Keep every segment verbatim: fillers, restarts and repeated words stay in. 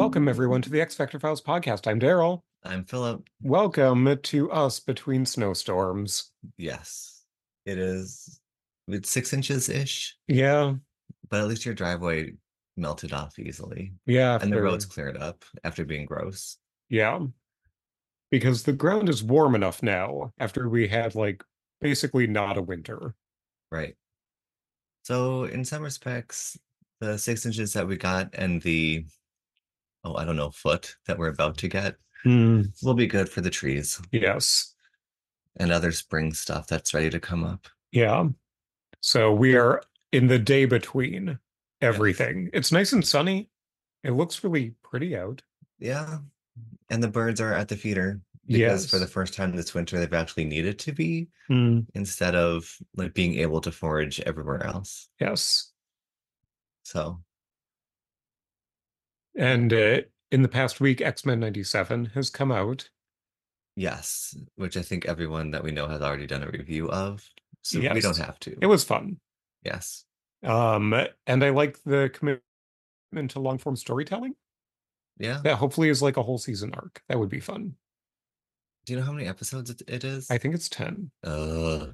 Welcome, everyone, to the X Factor Files podcast. I'm Daryl. I'm Philip. Welcome to Us Between Snowstorms. Yes, it is. It's six inches ish, Yeah, but at least your driveway melted off easily, yeah, and the roads after, cleared up after being gross. yeah, because the ground is warm enough now after we had, like, basically not a winter. Right. So, in some respects, the six inches that we got and the, oh, I don't know, foot that we're about to get Hmm, will be good for the trees yes, and other spring stuff that's ready to come up. yeah. So we are in the day between Yes. everything. It's nice and sunny. It looks really pretty out. Yeah. And the birds are at the feeder because for the Yes. first time this winter, they've actually needed to be Hmm, instead of like being able to forage everywhere else. yes. So, And uh, in the past week, X-Men ninety-seven has come out. yes, which I think everyone that we know has already done a review of. So we don't Yes, have it to. was fun. Yes. Um, and I like the commitment to long form storytelling. Yeah. That hopefully is like a whole season arc. That would be fun. Do you know how many episodes it, it I is? think it's ten. Uh,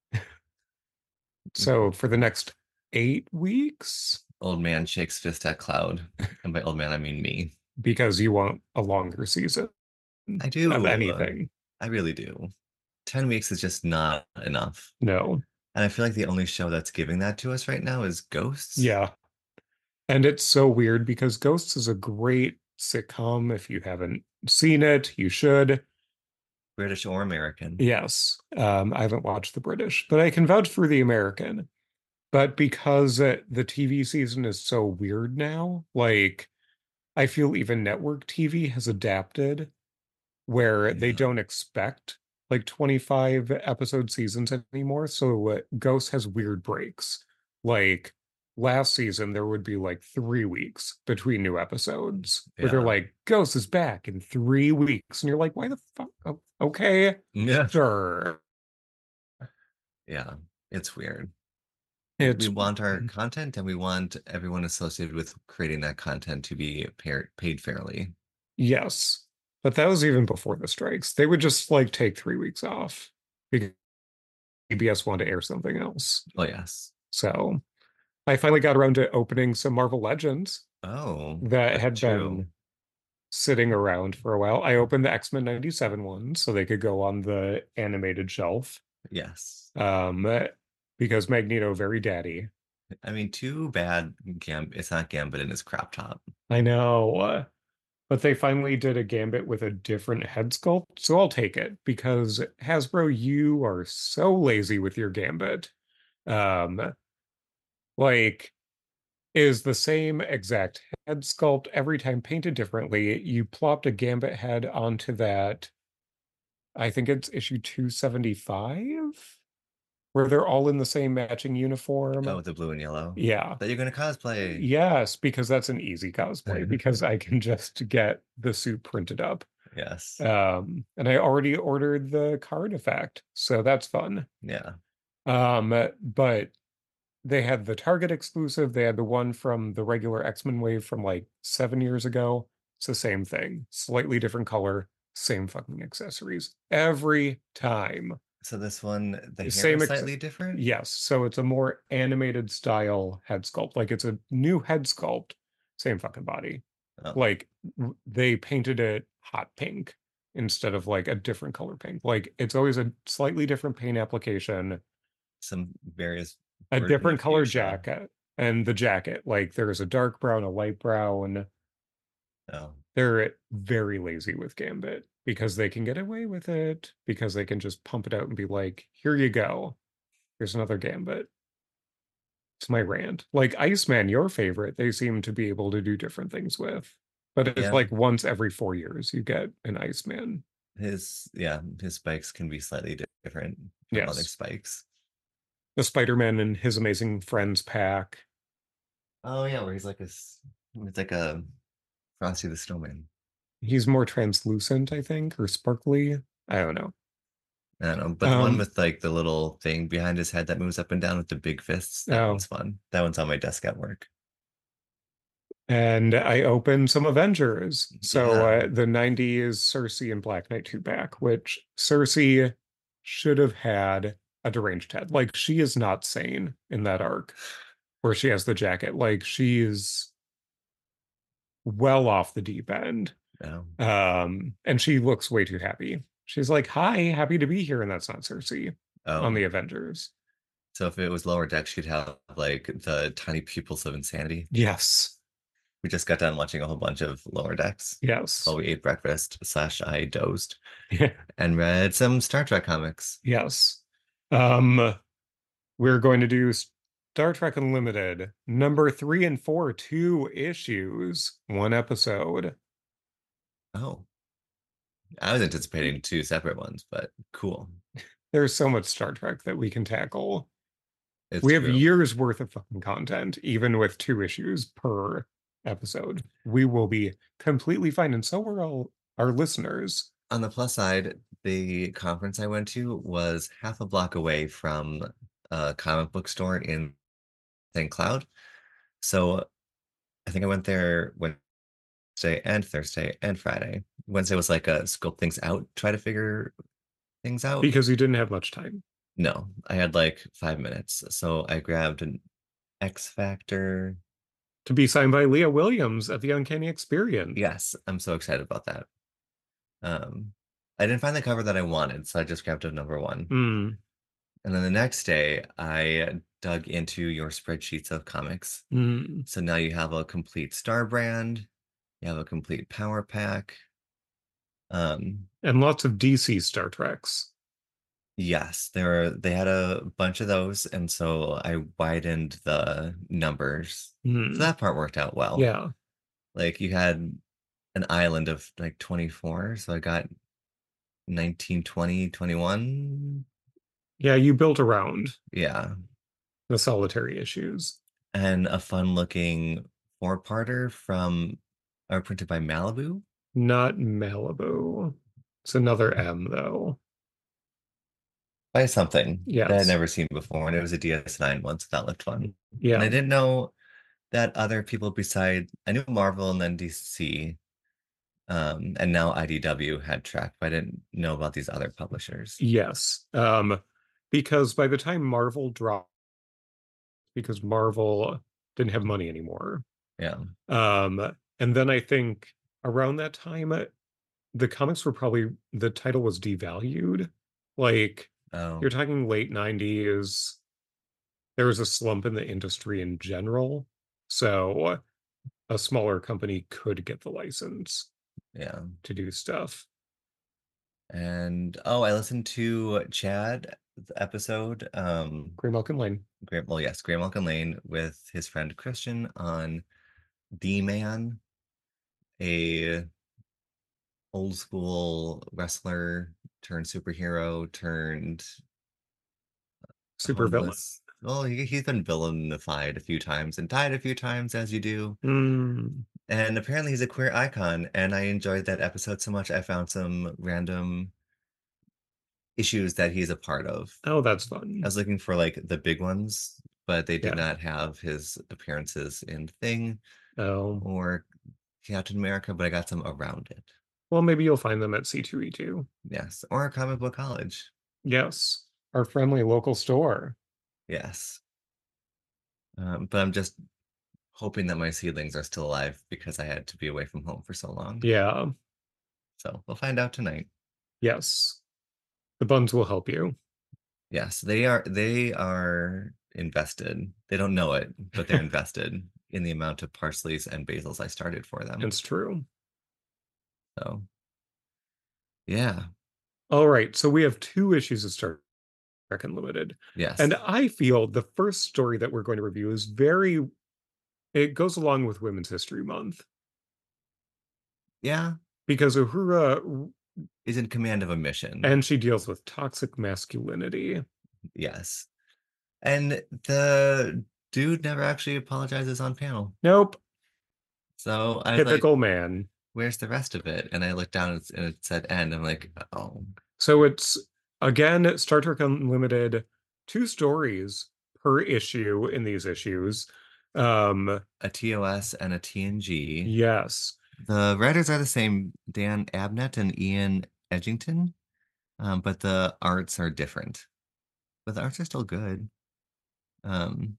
So for the next eight weeks, old man shakes fist at cloud. And by old man, I mean me. because you want a longer season I of do. Uh, anything. I really do. ten weeks is just not enough. No. And I feel like the only show that's giving that to us right now is Ghosts. Yeah. And it's so weird because Ghosts is a great sitcom. If you haven't seen it, you should. British or American. Yes. Um, I haven't watched the British, but I can vouch for the American. But because uh, the T V season is so weird now, like I feel even network T V has adapted where they Yeah. don't expect like twenty-five episode seasons anymore. So uh, Ghost has weird breaks. Like last season, there would be like three weeks between new episodes where they're Yeah. like, Ghost is back in three weeks. And you're like, why the fuck? Oh, okay, Yeah. sure. Yeah. It's weird. We It's want our content and we want everyone associated with creating that content to be paid paid fairly. Yes. But that was even before the strikes. They would just like take three weeks off because P B S wanted to air something else. Oh, yes. So I finally got around to opening some Marvel Legends Oh, that that's had true. been sitting around for a while. I opened the X-Men ninety-seven one so they could go on the animated shelf. Yes. Um, because Magneto very daddy. I mean, too bad Gam it's not Gambit in his crop top. I know. But they finally did a Gambit with a different head sculpt, so I'll take it because Hasbro, you are so lazy with your Gambit. Um, like is the same exact head sculpt every time painted differently. You plopped a Gambit head onto that. I think it's issue two seventy-five, where they're all in the same matching uniform. Oh, the blue and yellow. Yeah. That you're gonna cosplay. Yes, because that's an easy cosplay because I can just get the suit printed up. Yes. Um, and I already ordered the card effect, so that's fun. Yeah. Um, but they had the Target exclusive, they had the one from the regular X-Men wave from like seven years ago. It's the same thing, slightly different color, same fucking accessories every time. So this one, the hair Same is ex slightly different. Yes, so it's a more animated style head sculpt. Like it's a new head sculpt, same fucking body. Oh, Like they painted it hot pink instead of like a different color pink. Like it's always a slightly different paint application, some various a version different of color fuchsia. jacket, and the jacket, like there's a dark brown, a light brown. Oh, They're very lazy with Gambit because they can get away with it because they can just pump it out and be like, here you go. Here's another Gambit. It's my rant. Like Iceman, your favorite, they seem to be able to do different things with. But it's yeah. like once every four years you get an Iceman. His yeah, his spikes can be slightly different from other Yes. spikes. The Spider-Man and his amazing friends pack. Oh yeah, where he's like a s- it's like a Frosty the Snowman. He's more translucent, I think, or sparkly. I don't know. I don't know, but the one Um, with like the little thing behind his head that moves up and down with the big fists, that oh, one's fun. That one's on my desk at work. And I opened some Avengers. So Yeah. uh, the nineties Cersei and Black Knight two back, which Cersei should have had a deranged head. Like she is not sane in that arc where she has the jacket. Like she's well off the deep end. No. Um, and she looks way too happy. She's like, "Hi, happy to be here," and that's not Cersei on Oh. the Avengers. So if it was Lower Decks, she'd have like the tiny pupils of insanity. Yes, We just got done watching a whole bunch of Lower Decks yes, while we ate breakfast, slash I dozed yeah, and read some Star Trek comics. yes. Um, we're going to do Star Trek Unlimited, number three and four, two issues, one episode. Oh, I was anticipating two separate ones, but cool. There's so much Star Trek that we can tackle. It's We have true. years worth of fucking content, even with two issues per episode. We will be completely fine, and so are all our listeners. On the plus side, the conference I went to was half a block away from a comic book store in Saint Cloud. So I think I went there Wednesday and Thursday and Friday. Wednesday was like a scope things out, try to figure things out. Because you didn't have much time. No, I had like five minutes. So I grabbed an X Factor. To be signed by Leah Williams at the Uncanny Experience. Yes, I'm so excited about that. Um, I didn't find the cover that I wanted, so I just grabbed a number one. Mm, And then the next day, I dug into your spreadsheets of comics. mm. So now you have a complete Star brand, you have a complete Power Pack. Um, And lots of D C Star Treks. yes, there are, they had a bunch of those, and so I widened the numbers. So Mm, that part worked out well. yeah. Like you had an island of like twenty-four, so I got nineteen, twenty, twenty-one. Yeah, you built around Yeah. the solitary issues. And a fun looking four-parter from or printed by Malibu. Not Malibu. It's another M, though. By something that I'd Yes. never seen before, and it was a D S nine one, so that looked fun. And I Yeah. didn't know that other people beside I knew Marvel and then D C, um, and now I D W had Trek, but I didn't know about these other publishers. Yes. Um, because by the time Marvel dropped, because Marvel didn't have money anymore. Yeah. Um, and then I think around that time, the comics were probably the title was devalued. Like Oh, you're talking late nineties. There was a slump in the industry in general. So a smaller company could get the license yeah. to do stuff. And oh, I listened to Chad episode, um, Graymalkin Lane. Graham, well, yes, Graham Malkin Lane with his friend Christian on The Man, a old school wrestler turned superhero turned Super villain. homeless. Well, he, he's been villainified a few times and died a few times, as you do. Mm. And apparently, he's a queer icon. And I enjoyed that episode so much. I found some random issues that he's a part of. Oh, that's I fun. was looking for like the big ones, but they did Yeah. not have his appearances in Thing Oh. or Captain America, but I got some around it. Well, maybe you'll find them at C two E two. Yes, or Comic Book College. Yes. Our friendly local store. Yes. Um, but I'm just hoping that my seedlings are still alive because I had to be away from home for so long. Yeah. So we'll find out tonight. Yes. The buns will help you. Yes, they are they are invested. They don't know it, but they're invested in the amount of parsleys and basils I started for them. It's true. So yeah. All right. So we have two issues of Star Trek Unlimited. Yes. And I feel the first story that we're going to review is very, it goes along with Women's History Month. Yeah. Because Uhura is in command of a mission. And she deals with toxic masculinity. Yes. And the dude never actually apologizes on panel. Nope. So I Typical like, man. Where's the rest of it? And I looked down and it said end. I'm like, oh. So it's, again, Star Trek Unlimited, two stories per issue in these issues. Um, A T O S and a T N G. yes. The writers are the same, Dan Abnett and Ian Edgington, um, but the arts are different. But the arts are still good. Um,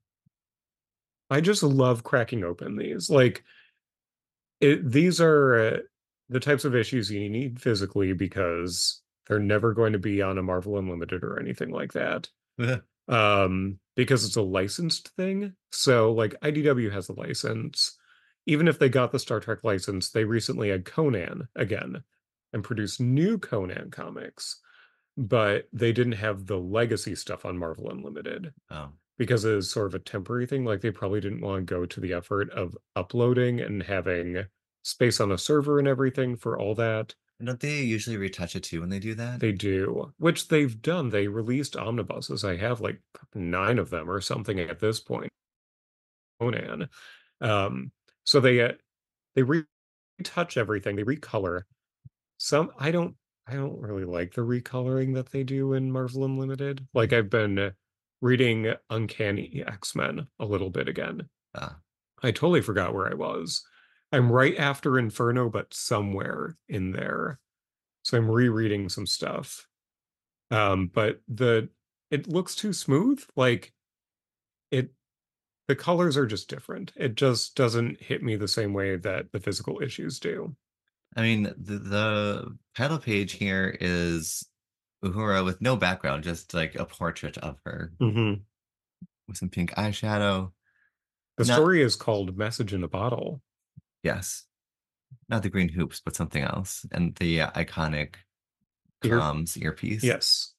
I just love cracking open these. Like it, these are uh, the types of issues you need physically because they're never going to be on a Marvel Unlimited or anything like that. Um, because it's a licensed thing. So like I D W has a license. Even if they got the Star Trek license, they recently had Conan again and produced new Conan comics, but they didn't have the legacy stuff on Marvel Unlimited oh, because it is sort of a temporary thing. Like they probably didn't want to go to the effort of uploading and having space on a server and everything for all that. don't they usually retouch it too when they do that? They do, which they've done. They released omnibuses. I have like nine of them or something at this point. Conan. Um, so they uh, they retouch everything. They recolor. Some I don't I don't really like the recoloring that they do in Marvel Unlimited. Like I've been reading Uncanny X-Men a little bit again. Ah, I totally forgot where I was. I'm right after Inferno, but somewhere in there. So I'm rereading some stuff. Um, but the it looks too smooth. Like it the colors are just different. It just doesn't hit me the same way that the physical issues do. I mean, the, the title page here is Uhura with no background, just like a portrait of her Hmm. with some pink eyeshadow. The Not, story is called Message in a Bottle. yes, not the green hoops, but something else. And the uh, iconic Ear, comms earpiece. yes.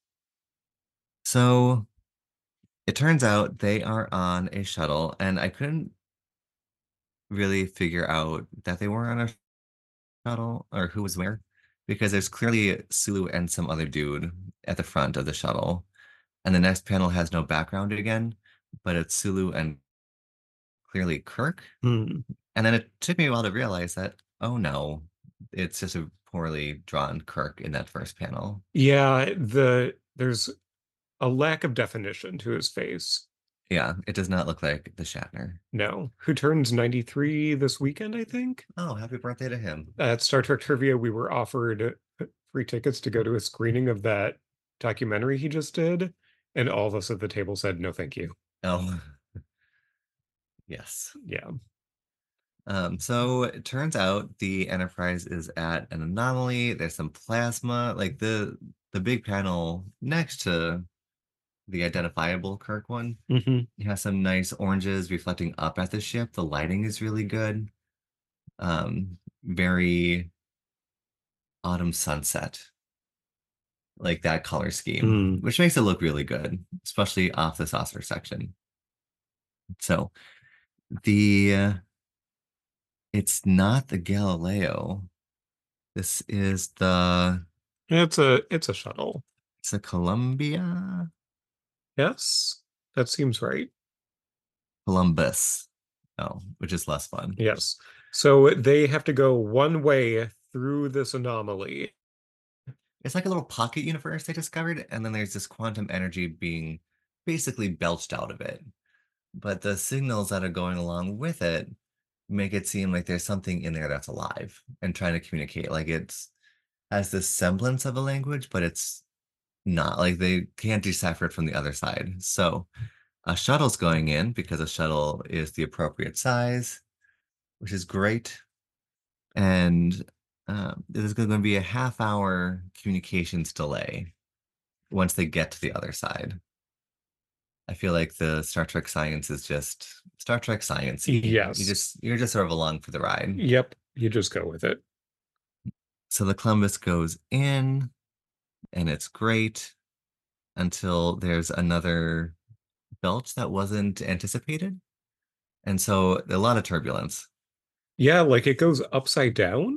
So it turns out they are on a shuttle, and I couldn't really figure out that they were on a shuttle or who was where because there's clearly Sulu and some other dude at the front of the shuttle. And the next panel has no background again, but it's Sulu and clearly Kirk. Hmm. And then it took me a while to realize that, oh no, it's just a poorly drawn Kirk in that first panel. Yeah, the there's a lack of definition to his face. Yeah, it does not look like the Shatner. No. Who turns ninety-three this weekend, I think? Oh, happy birthday to him. At Star Trek Trivia, we were offered free tickets to go to a screening of that documentary he just did, and all of us at the table said no, thank you. Oh, yes. Yeah. Um, so it turns out the Enterprise is at an anomaly. There's some plasma, like the the big panel next to the identifiable Kirk one. Hmm. It has some nice oranges reflecting up at the ship. The lighting is really good. Um, very autumn sunset, like that color scheme, Mm. which makes it look really good, especially off the saucer section. So the uh, it's not the Galileo. This is the It's a it's a shuttle. it's a Columbia Yes, that seems right. Columbus. Oh, which is less fun. Yes. So they have to go one way through this anomaly. It's like a little pocket universe they discovered, and then there's this quantum energy being basically belched out of it. But the signals that are going along with it make it seem like there's something in there that's alive and trying to communicate. Like it's has this semblance of a language, but it's not. Like they can't decipher it from the other side. So a shuttle's going in because a shuttle is the appropriate size, which is great. And uh, there's going to be a half hour communications delay once they get to the other side. I feel like the Star Trek science is just Star Trek sciencey. You Yes. just you're just sort of along for the ride. Yep. You just go with it. So the Columbus goes in, and it's great until there's another belch that wasn't anticipated, and so a lot of turbulence. Yeah, like it goes upside down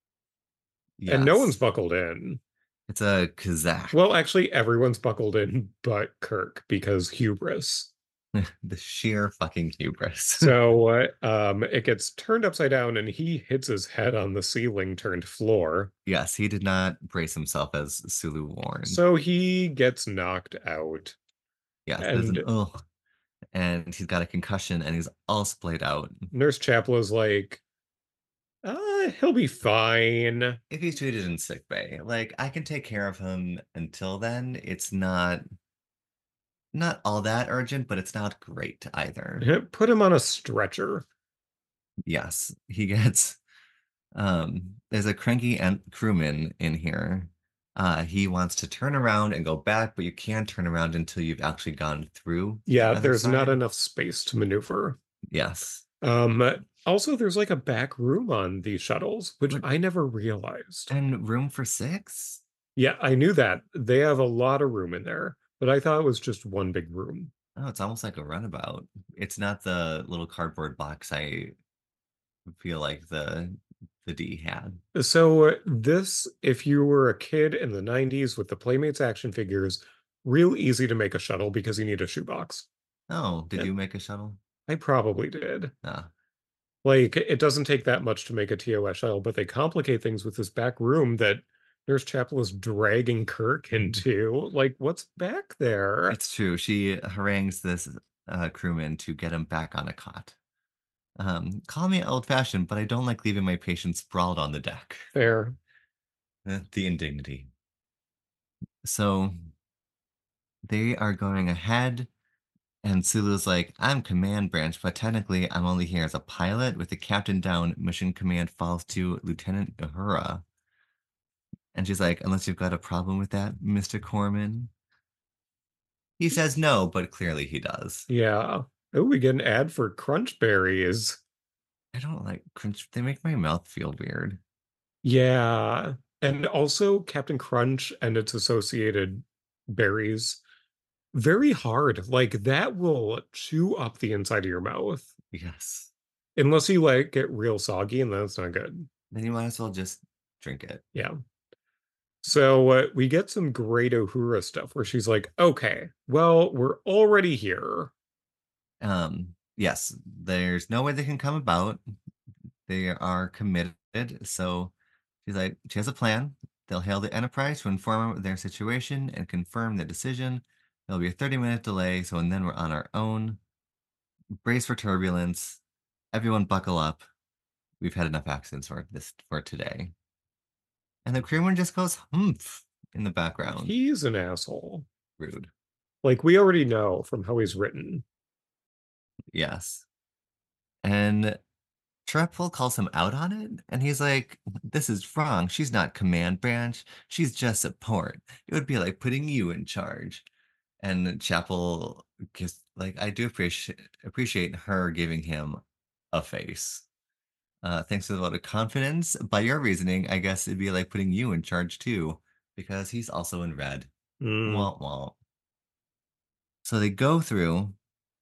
and no one's Yes, buckled in. it's a Kazakh. Well, actually, everyone's buckled in but Kirk because hubris. The sheer fucking hubris. So uh, um, it gets turned upside down and he hits his head on the ceiling turned floor. Yes, he did not brace himself as Sulu warned. So he gets knocked out. Yes, there's an And oh, and he's got a concussion and he's all splayed out. Nurse Chapel is like, uh, he'll be fine. If he's treated in sick bay, like I can take care of him until then. It's not not all that urgent, but it's not great either. Put him on a stretcher. Yes, he gets um there's a cranky and crewman in here. Uh he wants to turn around and go back, but you can't turn around until you've actually gone through the Yeah, other there's not side. enough space to maneuver. Yes. Um, also, there's like a back room on these shuttles, which But I never realized. and room for six? Yeah, I knew that. They have a lot of room in there, but I thought it was just one big room. Oh, it's almost like a runabout. It's not the little cardboard box I feel like the the D had. So, uh, this, if you were a kid in the nineties with the Playmates action figures, real easy to make a shuttle because you need a shoebox. Oh, did And you make a shuttle? I probably did. Ah, Like, it doesn't take that much to make a T O S shuttle, but they complicate things with this back room that Nurse Chapel is dragging Kirk into. Like, what's back there? it's true. She harangues this uh, crewman to get him back on a cot. Um, call me old-fashioned, but I don't like leaving my patients sprawled on the deck. Fair. Uh, the indignity. So they are going ahead, and Sulu's like, I'm command branch, but technically I'm only here as a pilot. With the captain down, mission command falls to Lieutenant Uhura. And she's like, unless you've got a problem with that, Mister Corman. He says no, but clearly he does. Yeah. Oh, we get an ad for Crunch Berries. I don't like crunch. They make my mouth feel weird. Yeah. And also Captain Crunch and its associated berries. Very hard. Like that will chew up the inside of your mouth. Yes. Unless you like get real soggy, and that's not good. Then you might as well just drink it. Yeah. So uh, we get some great Uhura stuff where she's like, okay, well, we're already here. Um, yes, there's no way they can come about. They are committed. So she's like, she has a plan. They'll hail the Enterprise to inform of their situation and confirm the decision. There'll be a thirty minute delay, so and then we're on our own. Brace for turbulence. Everyone buckle up. We've had enough accidents for this for today. And the crewman just goes humph in the background. He's an asshole. Rude. Like we already know from how he's written. Yes. And Trepful calls him out on it, and he's like, this is wrong. She's not command branch. She's just support. It would be like putting you in charge. And Chapel just like I do appreciate appreciate her giving him a face. Uh, thanks for the vote of confidence. By your reasoning, I guess it'd be like putting you in charge too, because he's also in red. Mm. Wah wah. So they go through,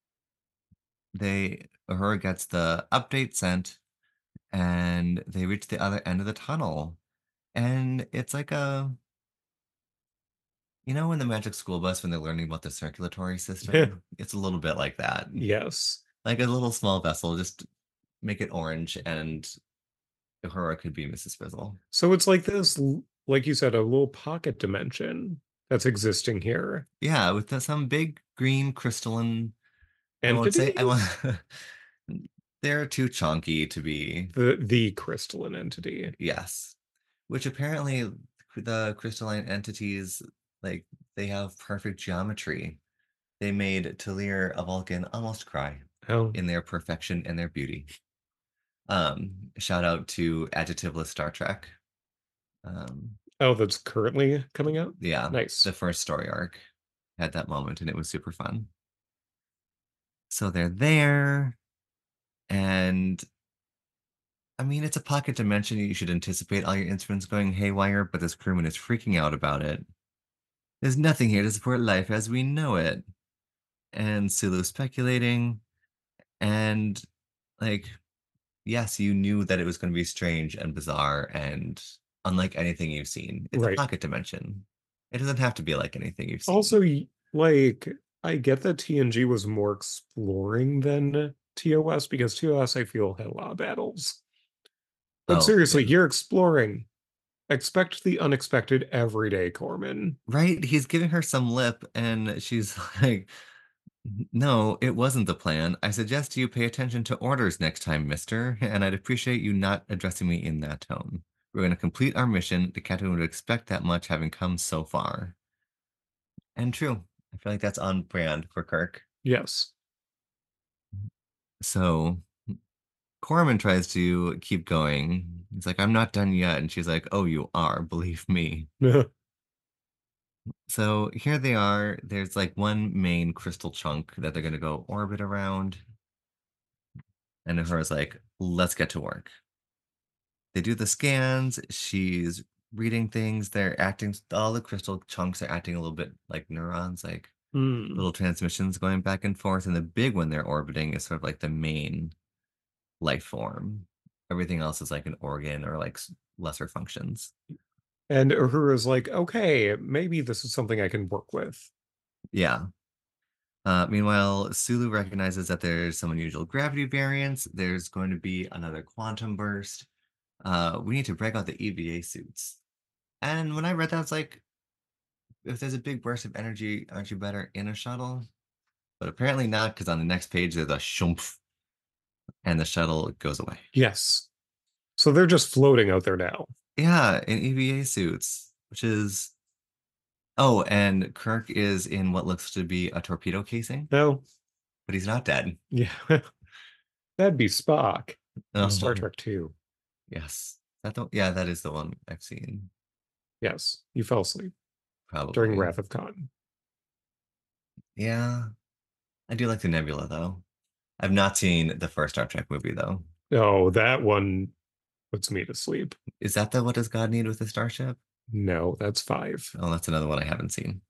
they her gets the update sent, and they reach the other end of the tunnel. And it's like a you know in the Magic School Bus when they're learning about the circulatory system? It's a little bit like that. Yes. Like a little small vessel, just make it orange and Uhura could be Missus Frizzle. So it's like this, like you said, a little pocket dimension that's existing here. Yeah, with the, some big green crystalline. I won't say I want. Entities? They're too chunky to be. The the crystalline entity. Yes, which apparently the crystalline entities like they have perfect geometry. They made Talir a Vulcan almost cry Oh. in their perfection and their beauty. Um, shout out to Adjectiveless Star Trek. Um, Oh, that's currently coming out? yeah, Nice. the first story arc had that moment and it was super fun. So they're there, and I mean, it's a pocket dimension. You should anticipate all your instruments going haywire, but this crewman is freaking out about it. There's nothing here to support life as we know it. And Sulu speculating, and like, yes, you knew that it was going to be strange and bizarre and unlike anything you've seen. It's a Right. pocket dimension. It doesn't have to be like anything you've seen. Also, y- like, I get that T N G was more exploring than T O S because T O S, I feel, had a lot of battles. But Oh, seriously, yeah. you're exploring. Expect the unexpected every day, Corman. Right? He's giving her some lip, and she's like, No, it wasn't the plan. I suggest you pay attention to orders next time, mister, and I'd appreciate you not addressing me in that tone. We're going to complete our mission. The captain would expect that much having come so far. And true. I feel like that's on brand for Kirk. Yes. So Corman tries to keep going. He's like, I'm not done yet. And she's like, oh, you are, believe me. So here they are. There's like one main crystal chunk that they're going to go orbit around. And Uhura's like, let's get to work. They do the scans. She's reading things. They're acting, all the crystal chunks are acting a little bit like neurons, like Hmm. little transmissions going back and forth. And the big one they're orbiting is sort of like the main life form. Everything else is like an organ or like lesser functions. And Uhura's like, okay, maybe this is something I can work with. Yeah. Uh, meanwhile, Sulu recognizes that there's some unusual gravity variance. There's going to be another quantum burst. Uh, we need to break out the E V A suits. And when I read that, I was like, if there's a big burst of energy, aren't you better in a shuttle? But apparently not, because on the next page there's a shumph, and the shuttle goes away. Yes. So they're just floating out there now. Yeah, in E V A suits, which is oh, and Kirk is in what looks to be a torpedo casing, No. but he's not dead. Yeah. That'd be Spock in Star Oh, Trek two. yes. That don't, yeah, that is the one I've seen, Yes. You fell asleep during probably. Wrath of Khan. Yeah, I do like the Nebula though. I've not seen the first Star Trek movie though. Oh, that one puts me to sleep. Is that the What Does God Need with a Starship? No, that's five. Oh, that's another one I haven't seen.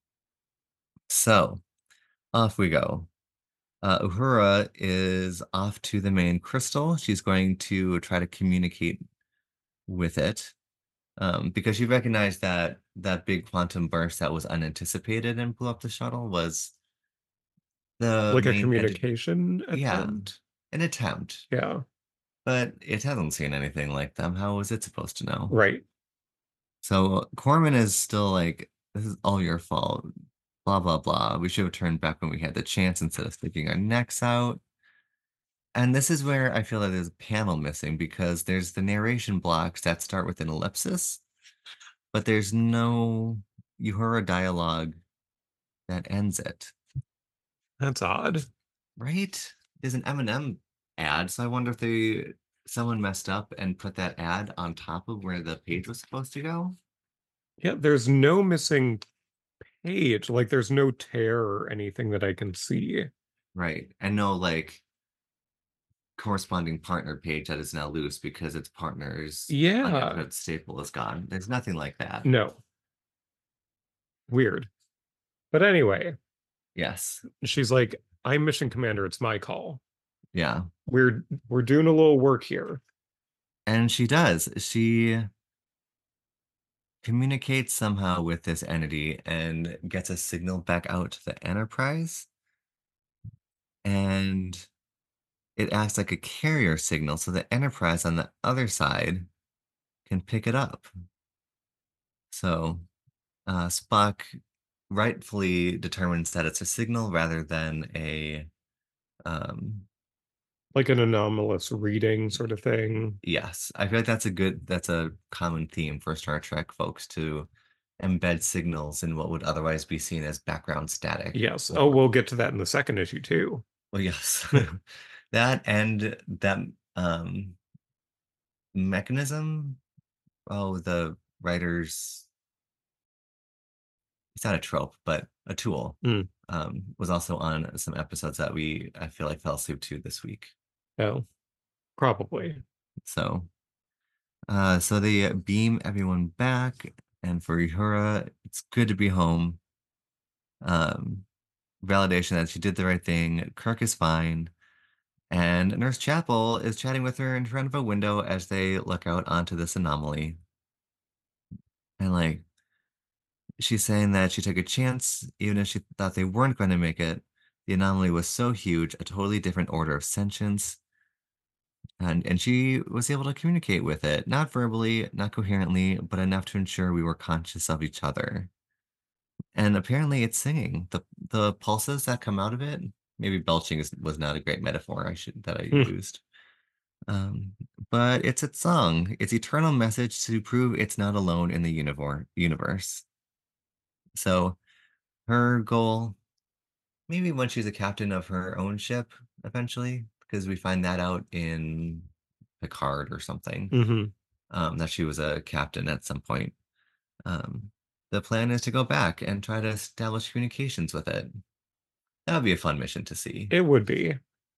So off we go. Uh, Uhura is off to the main crystal. She's going to try to communicate with it um, because she recognized that that big quantum burst that was unanticipated and blew up the shuttle was the Like a main entity. communication Yeah, attempt. an attempt, Yeah. but it hasn't seen anything like them. How was it supposed to know? Right. So Corman is still like, this is all your fault. Blah, blah, blah. We should have turned back when we had the chance instead of sticking our necks out. And this is where I feel like there's a panel missing because there's the narration blocks that start with an ellipsis, but there's no Uhura dialogue that ends it, That's odd. right? There's an Eminem ad, so I wonder if they someone messed up and put that ad on top of where the page was supposed to go. Yeah, there's no missing page. Like there's no tear or anything that I can see. Right. And no like corresponding partner page that is now loose because its partner's Yeah. uninterrupted staple is gone. There's nothing like that. No. Weird. But anyway, Yes. she's like, I'm mission commander, it's my call. Yeah. We're we're doing a little work here. And she does. She communicates somehow with this entity and gets a signal back out to the Enterprise. And it acts like a carrier signal, so the Enterprise on the other side can pick it up. So uh, Spock rightfully determines that it's a signal rather than a um, Like an anomalous reading sort of thing. yes. I feel like that's a good that's a common theme for Star Trek folks to embed signals in what would otherwise be seen as background static. Yes. Oh, Or we'll get to that in the second issue too. well, yes. That and that um mechanism. Oh, the writers, it's not a trope, but a tool. Mm. Um, was also on some episodes that we I feel like fell asleep to this week. Oh, probably. So uh so they beam everyone back, and for Uhura, it's good to be home. Um, validation that she did the right thing. Kirk is fine. And Nurse Chapel is chatting with her in front of a window as they look out onto this anomaly. And like she's saying that she took a chance, even if she thought they weren't going to make it. The anomaly was so huge, a totally different order of sentience. And and she was able to communicate with it, not verbally, not coherently, but enough to ensure we were conscious of each other. And apparently it's singing. The the pulses that come out of it maybe belching is, was not a great metaphor I should that I Hmm. used. Um, but it's its song, its eternal message to prove it's not alone in the universe. Universe. So her goal, maybe when she's a captain of her own ship, eventually, because we find that out in Picard or something, Hmm. um, that she was a captain at some point. Um, the plan is to go back and try to establish communications with it. That would be a fun mission to see. It would be.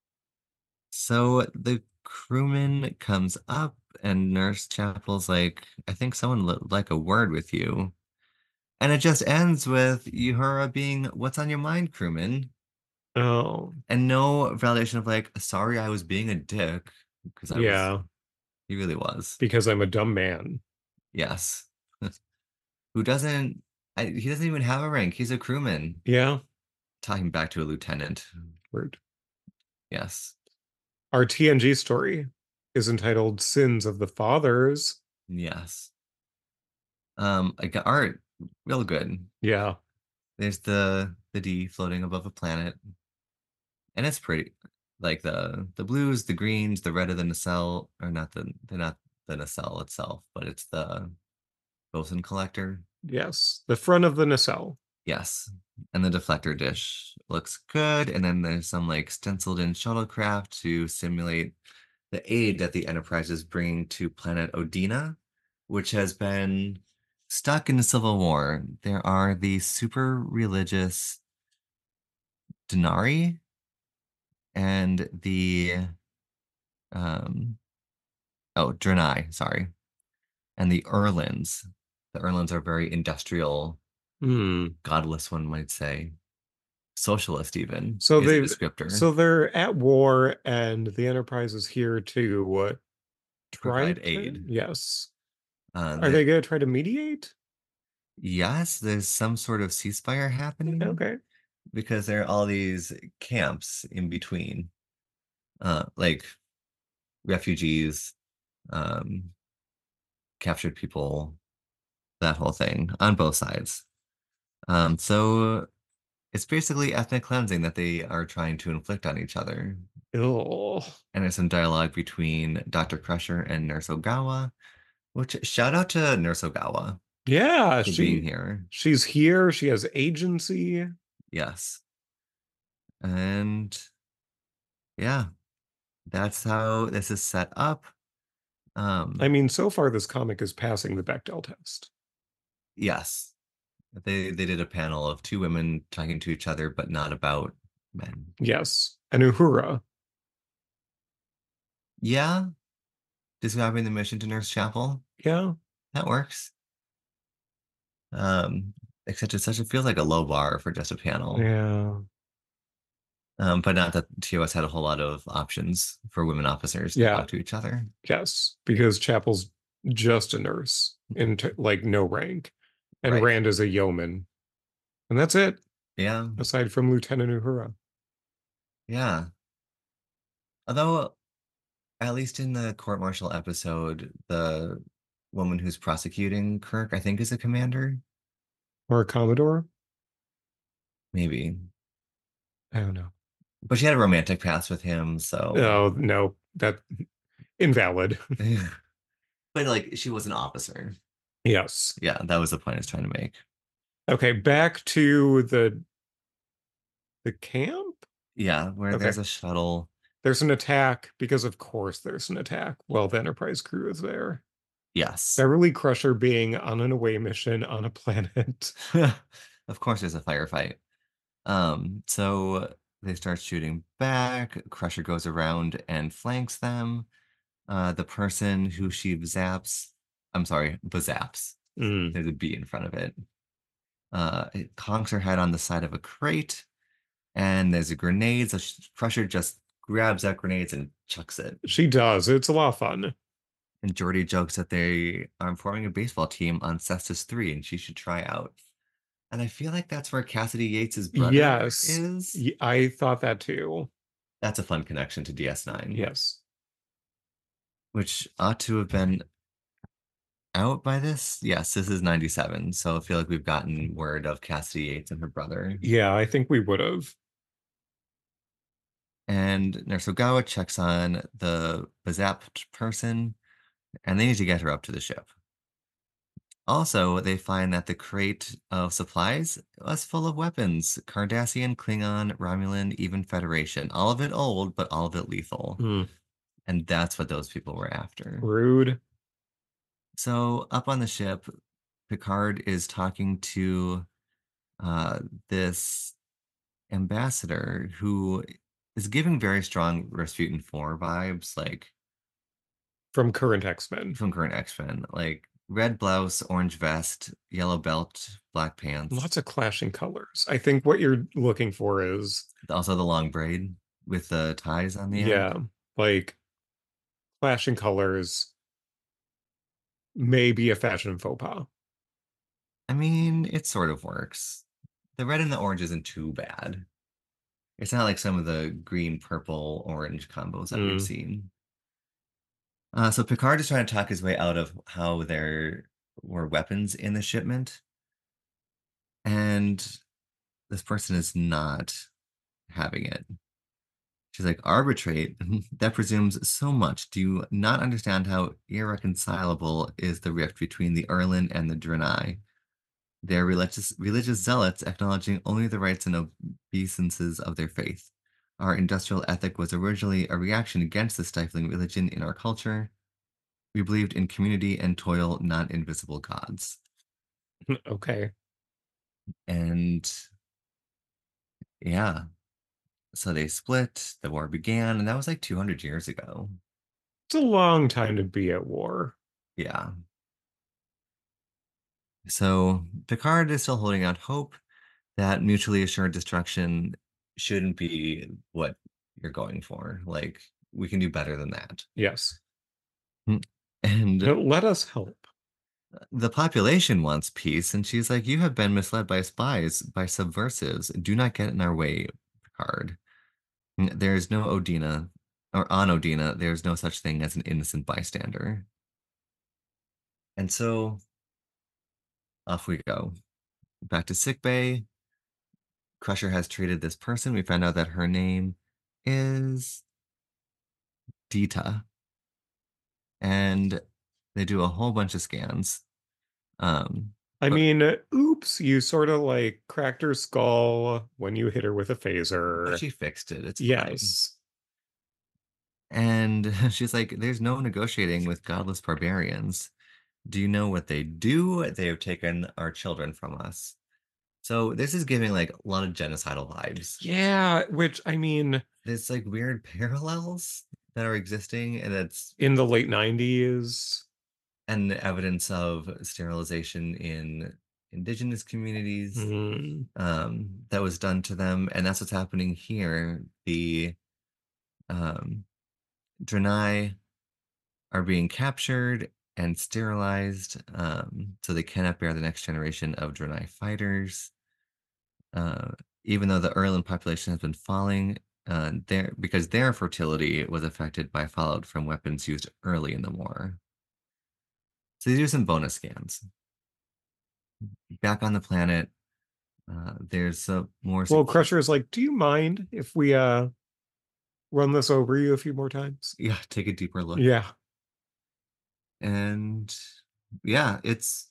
So the crewman comes up, and Nurse Chapel's like, I think someone would like a word with you. And it just ends with Uhura being, What's on your mind, crewman? Oh, And no validation of like, sorry, I was being a dick. Because I was, yeah, he really was. because I'm a dumb man. Yes. Who doesn't, I, he doesn't even have a rank. He's a crewman. Yeah, Talking back to a lieutenant. rude. Yes. Our T N G story is entitled Sins of the Fathers. Yes. Um, like art, real good. Yeah. There's the the D floating above a planet, and it's pretty. Like the the blues, the greens, the red of the nacelle, or not the they're not the nacelle itself, but it's the boson collector. Yes. The front of the nacelle. Yes. And the deflector dish looks good. And then there's some like stenciled in shuttlecraft to simulate the aid that the Enterprise is bringing to planet Odina, which has been stuck in the Civil War. There are these super religious Denari and the um oh Draenei, sorry, and the Erlins. The Erlins are very industrial, Hmm. godless, one might say. Socialist even So is a they descriptor. so they're at war and the Enterprise is here to uh, try Provide to aid. yes. Uh, Are they the, going to try to mediate? yes, there's some sort of ceasefire happening Okay. because there are all these camps in between, uh, like refugees, um, captured people, that whole thing on both sides. Um, so it's basically ethnic cleansing that they are trying to inflict on each other. Oh. And there's some dialogue between Doctor Crusher and Nurse Ogawa, which shout out to Nurse Ogawa Yeah, for being she here. she's here. She has agency. Yes. And yeah, that's how this is set up. I Um, mean, so far this comic is passing the Bechdel test. yes. They they did a panel of two women talking to each other, but not about men. Yes. And Uhura. Yeah, describing the mission to Nurse Chapel. Yeah. That works. Um, except it's such it feels like a low bar for just a panel. Yeah. Um, but not that T O S had a whole lot of options for women officers to Yeah. talk to each other. Yes. Because Chapel's just a nurse in t like no rank. And Right. Rand is a yeoman. And that's it, Yeah. aside from Lieutenant Uhura. Yeah. Although, at least in the court-martial episode, the woman who's prosecuting Kirk, I think, is a commander. Or a Commodore. Maybe. I don't know. But she had a romantic past with him, so Oh, no, that invalid. but like she was an officer. Yes. Yeah, that was the point I was trying to make. Okay, back to the the camp. Yeah, where Okay. there's a shuttle. There's an attack because of course there's an attack while the Enterprise crew is there. Yes. Beverly Crusher being on an away mission on a planet. Of course there's a firefight. Um, so they start shooting back. Crusher goes around and flanks them. Uh, the person who she zaps, I'm sorry, bazaps. Mm. There's a B in front of it. Uh, it conks her head on the side of a crate, and there's a grenade. So she, Crusher just grabs that grenade and chucks it. She does. It's a lot of fun. And Geordi jokes that they are forming a baseball team on Cestus three, and she should try out. And I feel like that's where Cassidy Yates's brother Yes. is. Y- I thought that too. That's a fun connection to D S nine, Yes. which ought to have been out by this. Yes, this is ninety-seven. So I feel like we've gotten word of Cassidy Yates and her brother. Yeah, I think we would have. And Nersogawa checks on the zapped person, and they need to get her up to the ship. Also, they find that the crate of supplies was full of weapons. Cardassian, Klingon, Romulan, even Federation. All of it old, but all of it lethal. Hmm. And that's what those people were after. Rude. So up on the ship, Picard is talking to uh, this ambassador who is giving very strong Rasputin four vibes, like From current X-Men. from current X-Men, like red blouse, orange vest, yellow belt, black pants. Lots of clashing colors. I think what you're looking for is, Also the long braid with the ties on the end. yeah, like clashing colors may be a fashion faux pas. I mean, it sort of works. The red and the orange isn't too bad. It's not like some of the green, purple, orange combos that we've Mm. seen. Uh, so Picard is trying to talk his way out of how there were weapons in the shipment, and this person is not having it. She's like, arbitrate? That presumes so much. Do you not understand how irreconcilable is the rift between the Erlin and the Draenei? They're religious religious zealots acknowledging only the rights and obeisances of their faith. Our industrial ethic was originally a reaction against the stifling religion in our culture. We believed in community and toil, not invisible gods. Okay. And yeah, so they split, the war began, and that was like two hundred years ago. It's a long time to be at war. Yeah. So Picard is still holding out hope that mutually assured destruction shouldn't be what you're going for. Like, we can do better than that. Yes. Mm. And Let us help. the population wants peace, and she's like, you have been misled by spies, by subversives. Do not get in our way, Picard. Mm, there is no Odina, or on Odina, there is no such thing as an innocent bystander. And so off we go. Back to sickbay. Crusher has treated this person. We found out that her name is Dita. And they do a whole bunch of scans. Um, I but, mean, oops, you sort of like cracked her skull when you hit her with a but phaser. she fixed it. It's fine. Yes. And she's like, there's no negotiating with godless barbarians. Do you know what they do? They have taken our children from us. So this is giving like a lot of genocidal vibes. Yeah, which I mean, There's like weird parallels that are existing, and it's in the late nineties. and evidence of sterilization in indigenous communities Mm. um, that was done to them, and that's what's happening here. The um, Draenei are being captured and sterilized, um, so they cannot bear the next generation of Draenei fighters. Uh, Even though the Erlen population has been falling, uh, their because their fertility was affected by fallout from weapons used early in the war. So they do some bonus scans. Back on the planet, uh, there's uh, more Well, secure. Crusher is like, do you mind if we uh run this over you a few more times? Yeah, take a deeper look. Yeah. And yeah, it's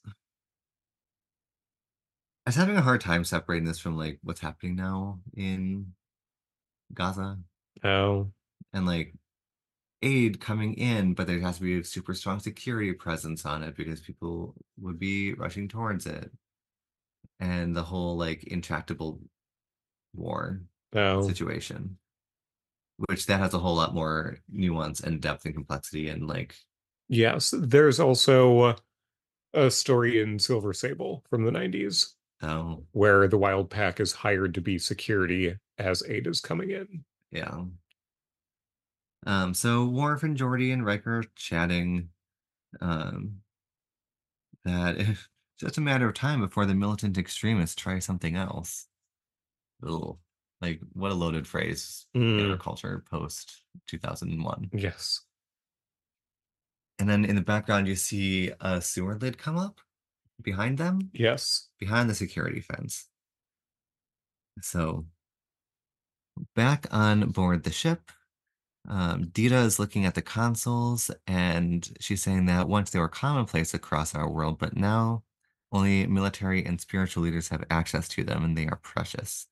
I was having a hard time separating this from like what's happening now in Gaza Oh. and like aid coming in, but there has to be a super strong security presence on it because people would be rushing towards it. And the whole like intractable war Oh. situation, which that has a whole lot more nuance and depth and complexity and like, Yes. There's also a story in Silver Sable from the nineties oh, where the Wild Pack is hired to be security as aid is coming in. yeah. Um, so Worf and Geordi and Riker are chatting um, that if it's just a matter of time before the militant extremists try something else. Ugh. Like, what a loaded phrase in our Mm. culture post two thousand one. Yes. And then in the background, you see a sewer lid come up behind them, Yes. behind the security fence. So back on board the ship, um, Dita is looking at the consoles and she's saying that once they were commonplace across our world, but now only military and spiritual leaders have access to them and they are precious.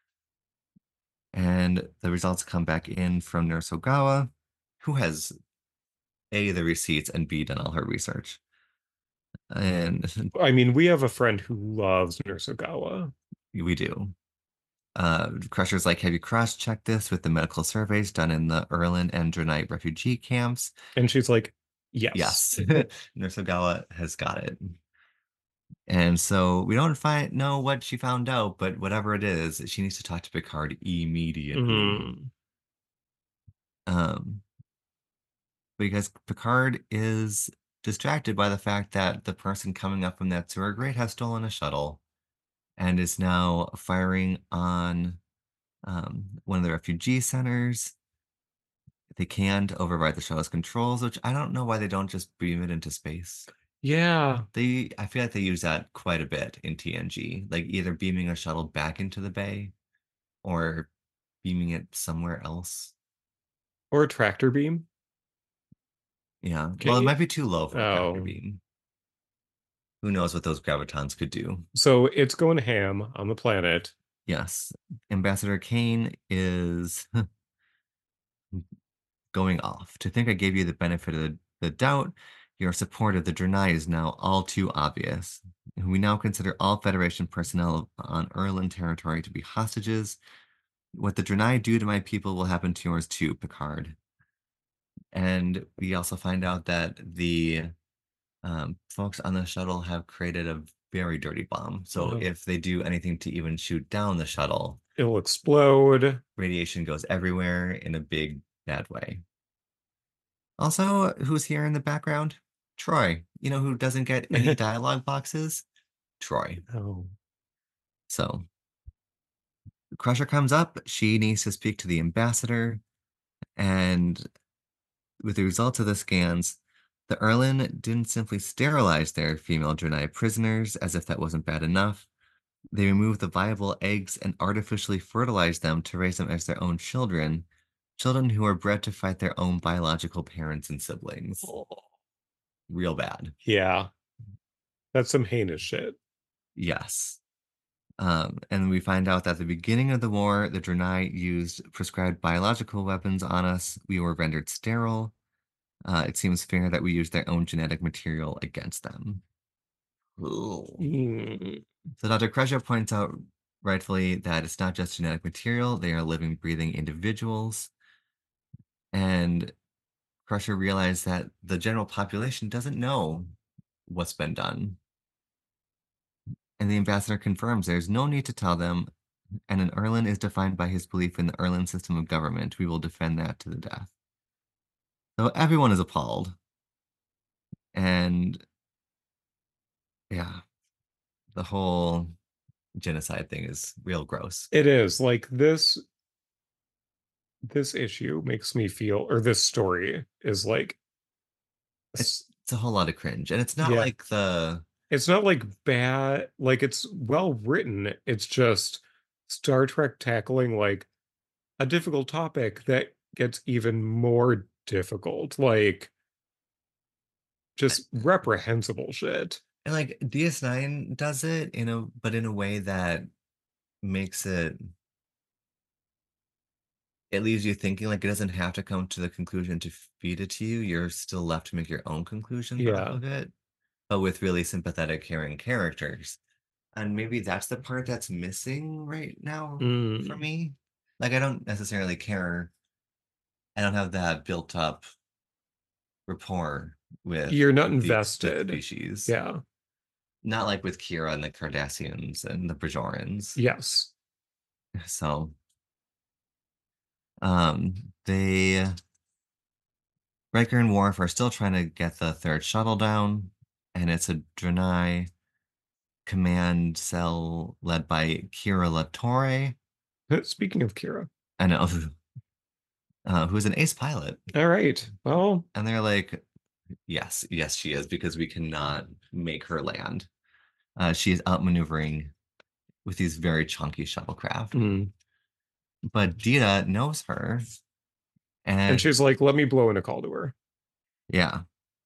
And the results come back in from Nurse Ogawa, who has A, the receipts, and B, done all her research. And I mean, we have a friend who loves Nurse Ogawa. we do. Uh, Crusher's like, have you cross-checked this with the medical surveys done in the Erlin and Drenite refugee camps? And she's like, yes. Yes. Nurse Ogawa has got it. And so we don't find know what she found out, but whatever it is, she needs to talk to Picard immediately. Mm. Um, because Picard is distracted by the fact that the person coming up from that sewer grate has stolen a shuttle and is now firing on um, one of the refugee centers. They can't override the shuttle's controls, which I don't know why they don't just beam it into space. Yeah. They, I feel like they use that quite a bit in T N G, like either beaming a shuttle back into the bay or beaming it somewhere else. Or a tractor beam. Yeah, Can well, it you? might be too low for a tractor Oh. beam. Who knows what those gravitons could do? So it's going ham on the planet. Yes, Ambassador Kane is going off. To think I gave you the benefit of the, the doubt, your support of the Draenei is now all too obvious. We now consider all Federation personnel on Erlin territory to be hostages. What the Draenei do to my people will happen to yours too, Picard. And we also find out that the um, folks on the shuttle have created a very dirty bomb. So Uh, if they do anything to even shoot down the shuttle, it'll explode. radiation goes everywhere in a big, bad way. Also, who's here in the background? Troy. You know who doesn't get any dialogue boxes? Troy. Oh. So Crusher comes up. She needs to speak to the ambassador. And with the results of the scans, the Erlin didn't simply sterilize their female Draenei prisoners as if that wasn't bad enough. They removed the viable eggs and artificially fertilized them to raise them as their own children, children who are bred to fight their own biological parents and siblings. Oh. Real bad. Yeah. That's some heinous shit. Yes. Um, and we find out that at the beginning of the war, the Draenei used prescribed biological weapons on us. We were rendered sterile. Uh, it seems fair that we use their own genetic material against them. Ooh. Mm. So Doctor Crusher points out rightfully that it's not just genetic material, they are living, breathing individuals. And Crusher realized that the general population doesn't know what's been done. And the ambassador confirms there's no need to tell them, and an Erlin is defined by his belief in the Erlin system of government. We will defend that to the death. So everyone is appalled. And yeah, the whole genocide thing is real gross. It is like this this issue makes me feel, or this story is like, It's, it's a whole lot of cringe. And it's not yeah, like the it's not like bad, like it's well written. It's just Star Trek tackling like a difficult topic that gets even more difficult, like just reprehensible shit. and like D S nine does it in a but in a way that makes it it leaves you thinking like it doesn't have to come to the conclusion to feed it to you. You're still left to make your own conclusions off Yeah. of it, but with really sympathetic, caring characters. And maybe that's the part that's missing right now for Mm. me. Like I don't necessarily care. I don't have that built up rapport with You're not the the invested. species. Yeah. Not like with Kira and the Cardassians and the Bajorans. Yes. So um they Riker and Worf are still trying to get the third shuttle down, and it's a Draenei command cell led by Kira LaTorre. Speaking of Kira. I know, uh, who's an ace pilot. All right. Well, And they're like, yes, yes, she is, because we cannot make her land. Uh, she is outmaneuvering with these very chunky shuttlecraft. mm. but Dita knows her, And and she's like, let me blow in a call to her. yeah.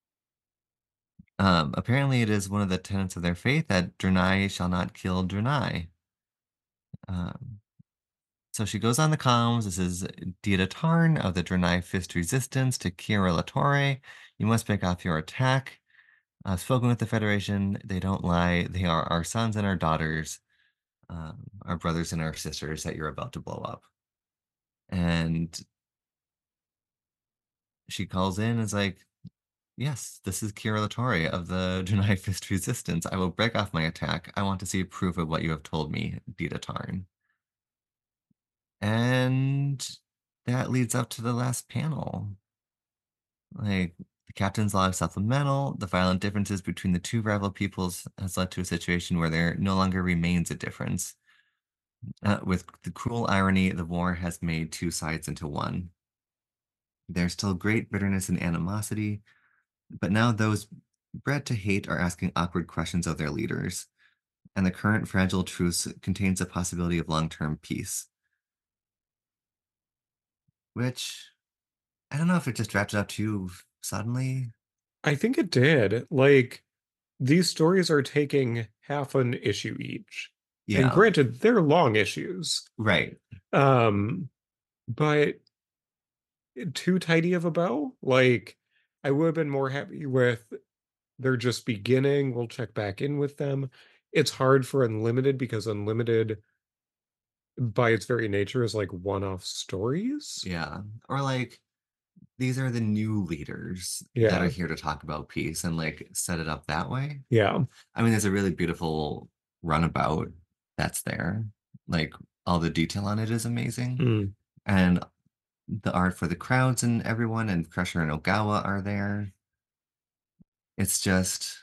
Um, apparently, it is one of the tenets of their faith that Draenei shall not kill Draenei. Um, so she goes on the comms. This is Dita Tarn of the Draenei Fist Resistance to Kiera Latore. You must break off your attack. I've spoken with the Federation. They don't lie. They are our sons and our daughters, um, our brothers and our sisters that you're about to blow up. And she calls in and is like, yes, this is Kiera Latore of the Draenei Fist Resistance. I will break off my attack. I want to see proof of what you have told me, Dita Tarn. And that leads up to the last panel. Like, the captain's log supplemental, the violent differences between the two rival peoples has led to a situation where there no longer remains a difference. Uh, with the cruel irony, the war has made two sides into one. There's still great bitterness and animosity, but now those bred to hate are asking awkward questions of their leaders, and the current fragile truce contains a possibility of long-term peace. Which, I don't know if it just wrapped it up too suddenly. I think it did. Like, these stories are taking half an issue each. And Yeah, granted, they're long issues. right. Um, but too tidy of a bow. Like, I would have been more happy with they're just beginning. We'll check back in with them. It's hard for Unlimited because Unlimited, by its very nature, is like one-off stories. Yeah. Or like, these are the new leaders that are Yeah, here to talk about peace and like set it up that way. yeah. I mean, there's a really beautiful runabout that's there. Like, all the detail on it is amazing. Mm. And the art for the crowds and everyone and Crusher and Ogawa are there. It's just,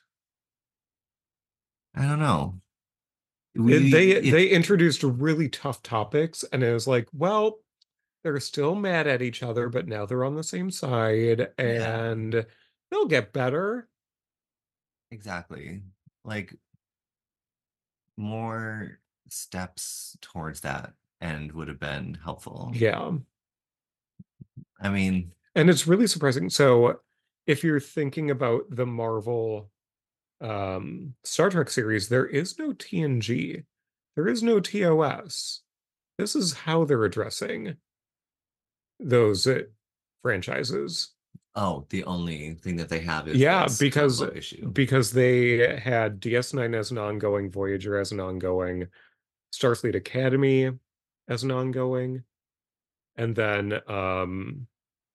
I don't know. It, We they it they introduced really tough topics, and it was like, well, they're still mad at each other, but now they're on the same side, Yeah, and they'll get better. exactly. Like, more steps towards that end would have been helpful. Yeah. I mean, And it's really surprising. So if you're thinking about the Marvel um Star Trek series, there is no T N G. There is no T O S. This is how they're addressing those uh, franchises. oh, the only thing that they have is Yeah, this because combo issue. because they had D S nine as an ongoing, Voyager as an ongoing, Starfleet Academy as an ongoing, and then um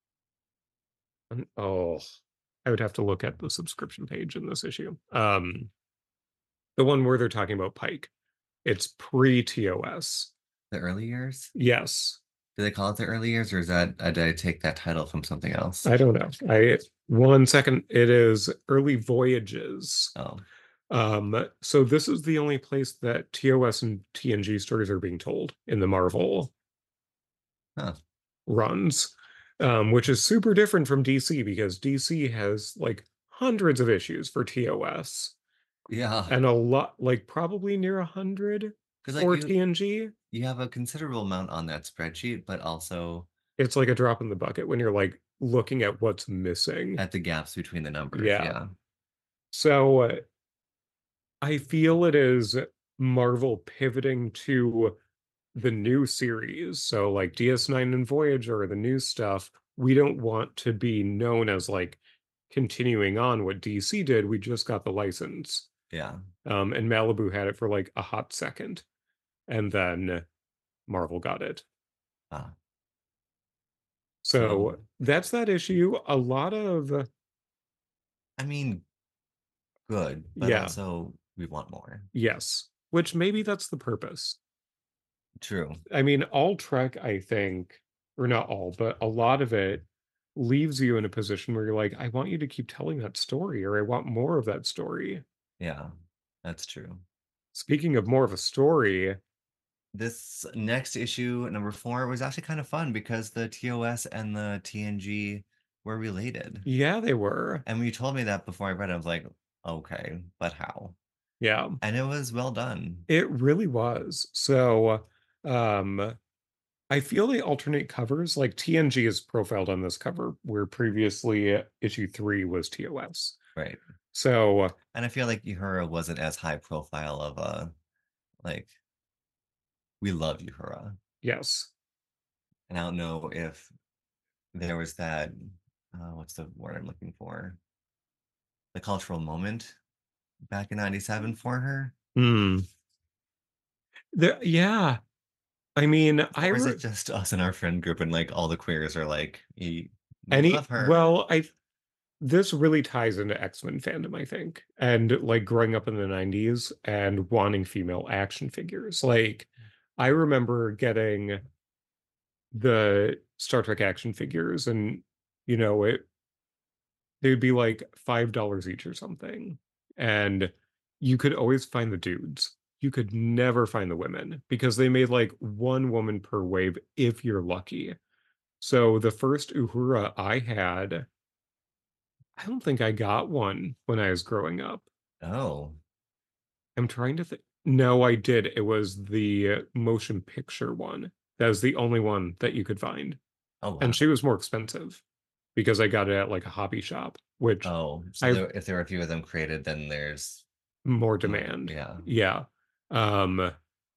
oh, I would have to look at the subscription page in this issue. Um the one where they're talking about Pike. It's pre-T O S. The early years? Yes. Do they call it the early years, or is that uh, did I take that title from something else? I don't know. I one second, it is early voyages. Oh, Um, so this is the only place that T O S and T N G stories are being told in the Marvel huh. runs, um, which is super different from D C because D C has like hundreds of issues for T O S Yeah, and a lot, like probably near a hundred because like for you T N G. you have a considerable amount on that spreadsheet, but also It's like a drop in the bucket when you're like looking at what's missing. at the gaps between the numbers. Yeah. Yeah, So uh, I feel it is Marvel pivoting to the new series. So like D S nine and Voyager, the new stuff, we don't want to be known as like continuing on what D C did. We just got the license. yeah. Um, and Malibu had it for like a hot second. And then Marvel got it. Ah, so So that's that issue. A lot of, I mean, good, but yeah, also we want more. yes, which maybe that's the purpose. True. I mean, all Trek, I think, or not all, but a lot of it leaves you in a position where you're like, I want you to keep telling that story, or I want more of that story. Yeah, that's true. Speaking of more of a story, This next issue, number four, was actually kind of fun because the T O S and the T N G were related. yeah, they were. And when you told me that before I read it, I was like, okay, but how? Yeah, And it was well done. it really was. So, um, I feel they alternate covers. Like T N G is profiled on this cover, where previously uh, issue three was T O S. Right. So And I feel like Uhura wasn't as high profile of a like we love Uhura. yes. And I don't know if there was that uh, what's the word I'm looking for? The cultural moment back in ninety-seven for her. Hmm. The, yeah. I mean, I Or is re it just us and our friend group and like all the queers are like, we, we any love her? well, I this really ties into X-Men fandom, I think. And like growing up in the nineties and wanting female action figures. Like I remember getting the Star Trek action figures and you know, it they'd be like five dollars each or something. And you could always find the dudes. You could never find the women because they made like one woman per wave if you're lucky. So the first Uhura I had, I don't think I got one when I was growing up. Oh, I'm trying to think. No, I did. It was the motion picture one. That was the only one that you could find. oh And wow. she was more expensive because I got it at like a hobby shop, which Oh, so I there, if there are a few of them created, then there's more more. demand. Yeah, Yeah. Um,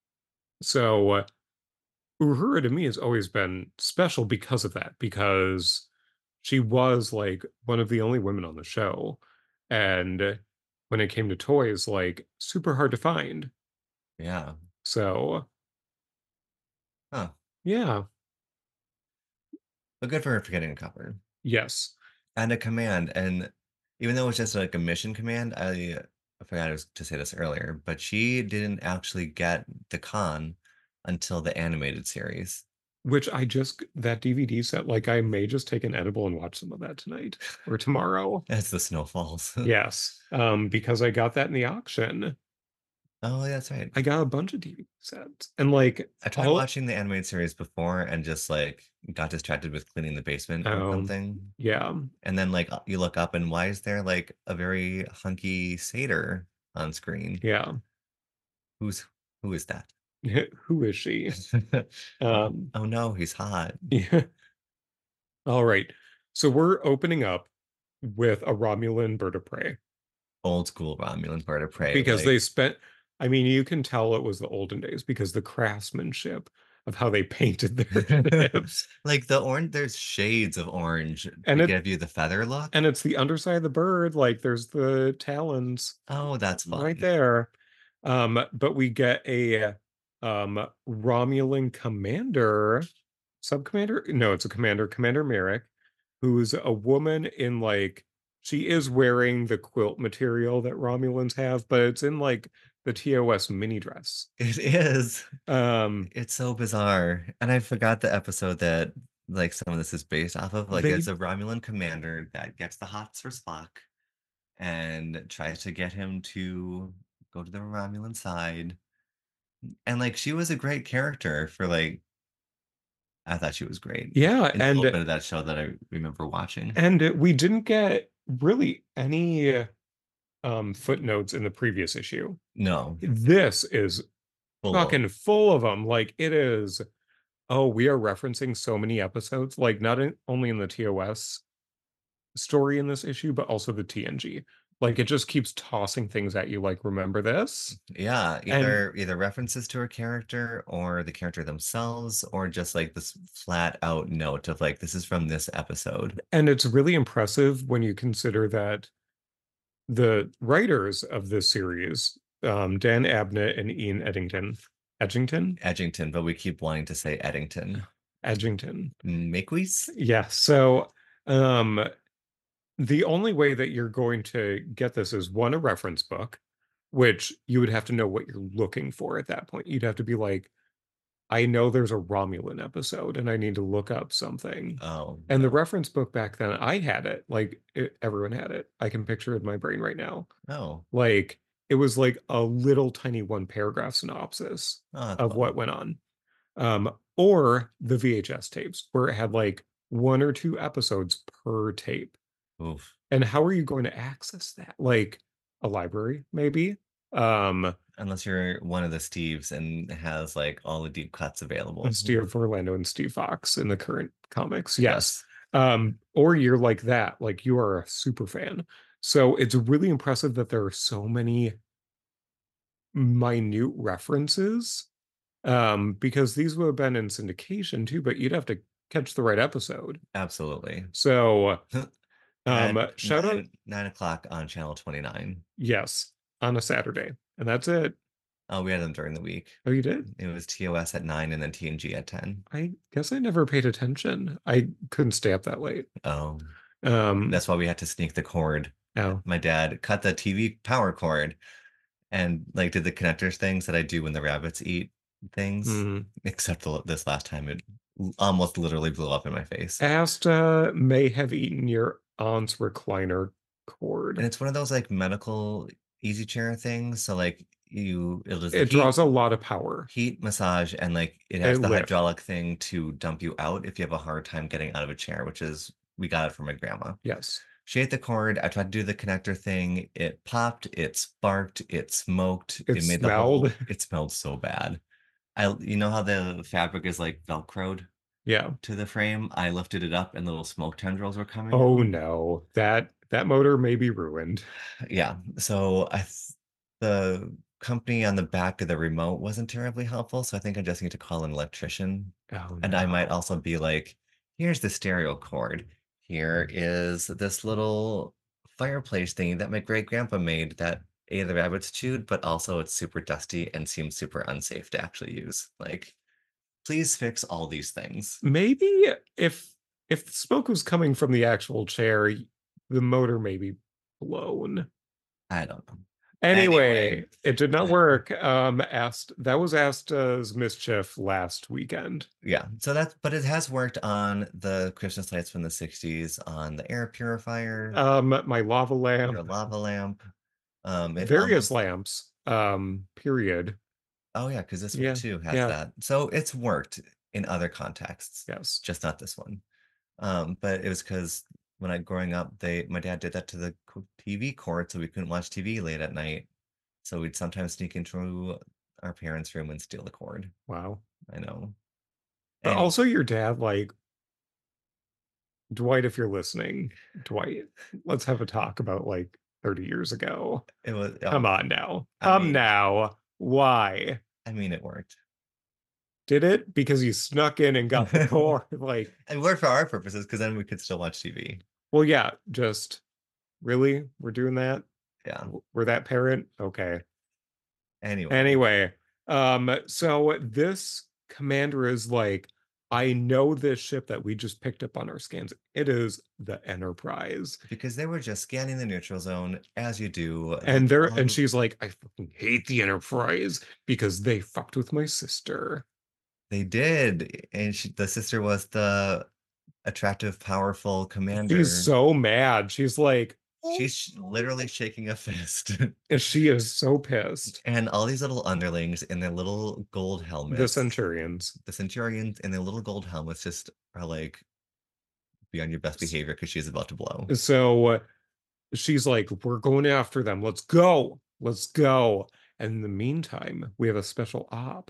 so uh, Uhura to me has always been special because of that, because she was like one of the only women on the show. And when it came to toys, like super hard to find. yeah. So Huh. yeah, But good for her for getting a cover yes. and a command. And even though it was just like a mission command, I, I forgot to say this earlier, but she didn't actually get the con until the animated series. Which I just that D V D set, like I may just take an edible and watch some of that tonight or tomorrow. As the snowfalls. Yes. Um, because I got that in the auction. Oh, yeah, that's right. I got a bunch of D V D sets. And like I tried all watching the animated series before and just like got distracted with cleaning the basement or um something. yeah. And then like you look up and why is there like a very hunky satyr on screen? Yeah. Who's who is that? Who is she? Oh, Um oh no, he's hot. yeah. All right. So we're opening up with a Romulan bird of prey Old school Romulan bird of prey. because they Like spent, I mean, you can tell it was the olden days because the craftsmanship of how they painted their ships. like the orange, there's shades of orange And to it give you the feather look. and it's the underside of the bird, like there's the talons Oh, that's right fun. there. Um, but we get a um Romulan commander, sub-commander. No, it's a commander, Commander Merrick, who's a woman in like she is wearing the quilt material that Romulans have, but it's in like the T O S mini dress. It is. Um, It's so bizarre. And I forgot the episode that like some of this is based off of. Like they it's a Romulan commander that gets the hots for Spock and tries to get him to go to the Romulan side. And like she was a great character for like I thought she was great yeah, in the little and bit of that show that I remember watching. and we didn't get really any um footnotes in the previous issue. No, This is full of fucking full of them. Like it is, oh, we are referencing so many episodes, like not in, only in the T O S story in this issue, but also the T N G. Like it just keeps tossing things at you, like, remember this? yeah, And either either references to a character or the character themselves, or just like this flat out note of like this is from this episode. and it's really impressive when you consider that the writers of this series, um, Dan Abnett and Ian Eddington, Edgington, Edgington, but we keep wanting to say Eddington. Edgington. Makewees? Yeah. So, um, the only way that you're going to get this is one, a reference book, which you would have to know what you're looking for at that point. You'd have to be like, I know there's a Romulan episode and I need to look up something. Oh, And the no. reference book back then, I had it. Like it, everyone had it. I can picture it in my brain right now. Oh, Like it was like a little tiny one paragraph synopsis oh, that's of what fun. went on. Um, or the V H S tapes where it had like one or two episodes per tape. Oof. And how are you going to access that? Like a library, maybe? Um, Unless you're one of the Steves and has like all the deep cuts available. Steve Orlando and Steve Fox in the current comics. Yes. Yes, Um, or you're like that, like you are a super fan. So it's really impressive that there are so many minute references. Um, because these would have been in syndication too, but you'd have to catch the right episode. absolutely. So, At um, shout out, nine nine o'clock on channel twenty-nine. yes, on a Saturday. And that's it. Oh, we had them during the week. Oh, you did? It was T O S at nine and then T N G at ten. I guess I never paid attention. I couldn't stay up that late. Oh, Um, that's why we had to sneak the cord. oh, My dad cut the T V power cord and like did the connectors things that I do when the rabbits eat things. hmm. Except the, this last time, it almost literally blew up in my face. Asta may have eaten your aunt's recliner And cord. it's one of those like medical easy chair things. So like you, it'll just the It draws heat, a lot of power. heat massage, and like it has And the lift. hydraulic thing to dump you out if you have a hard time getting out of a chair, which is we got it from my grandma. Yes. She ate the cord. I tried to do the connector thing. It popped, it sparked, it smoked, It it made the whole, smelled. it smelled so bad. I, you know how the fabric is like Velcroed Yeah. to the frame? I lifted it up and little smoke tendrils were coming Oh out. no. That that motor may be ruined. Yeah. So I, th- the company on the back of the remote wasn't terribly helpful. So I think I just need to call an electrician. Oh And I might no. also be like, here's the stereo cord. Here is this little fireplace thing that my great grandpa made that A, the rabbits chewed, but also it's super dusty and seems super unsafe to actually use. Like, please fix all these things. Maybe if if the smoke was coming from the actual chair, the motor may be blown. I don't know. Anyway, Anyway, it did not work. Um, asked that was Asta's mischief last weekend. yeah. So that's, but it has worked on the Christmas lights from the sixties, on the air purifier, Um, my lava your lamp, lava lamp. Um, it various almost, lamps. Um, period. oh yeah, because this one Yeah, too has yeah, that. So it's worked in other contexts, yes. just not this one. Um, but it was because when I growing up, they my dad did that to the co- T V cord, so we couldn't watch T V late at night. So we'd sometimes sneak into our parents' room and steal the cord. Wow. I know. But Anyway, also your dad, like Dwight, if you're listening, Dwight, let's have a talk about like thirty years ago. it was. Come Oh, on now. I Come mean, now. Why? I mean, it worked. Did it? Because you snuck in and got the cord. Like, And worked for our purposes because then we could still watch T V. well, yeah, just really? We're doing that? Yeah. We're that parent? Okay. Anyway, Anyway, um, so this commander is like, I know this ship that we just picked up on our scans. It is the Enterprise. because they were just scanning the neutral zone as you do. And Like, they're and um, she's like, I fucking hate the Enterprise because they fucked with my sister. they did, and she, the sister was the attractive, powerful She's commander. so mad. She's like, She's sh- literally shaking a fist. and she is so pissed. And all these little underlings in their little gold The helmets, Centurions. the Centurions in their little gold helmets just are like, be on your best behavior because she's about to blow. So she's like, we're going after them. Let's go. Let's go. And in the meantime, we have a special op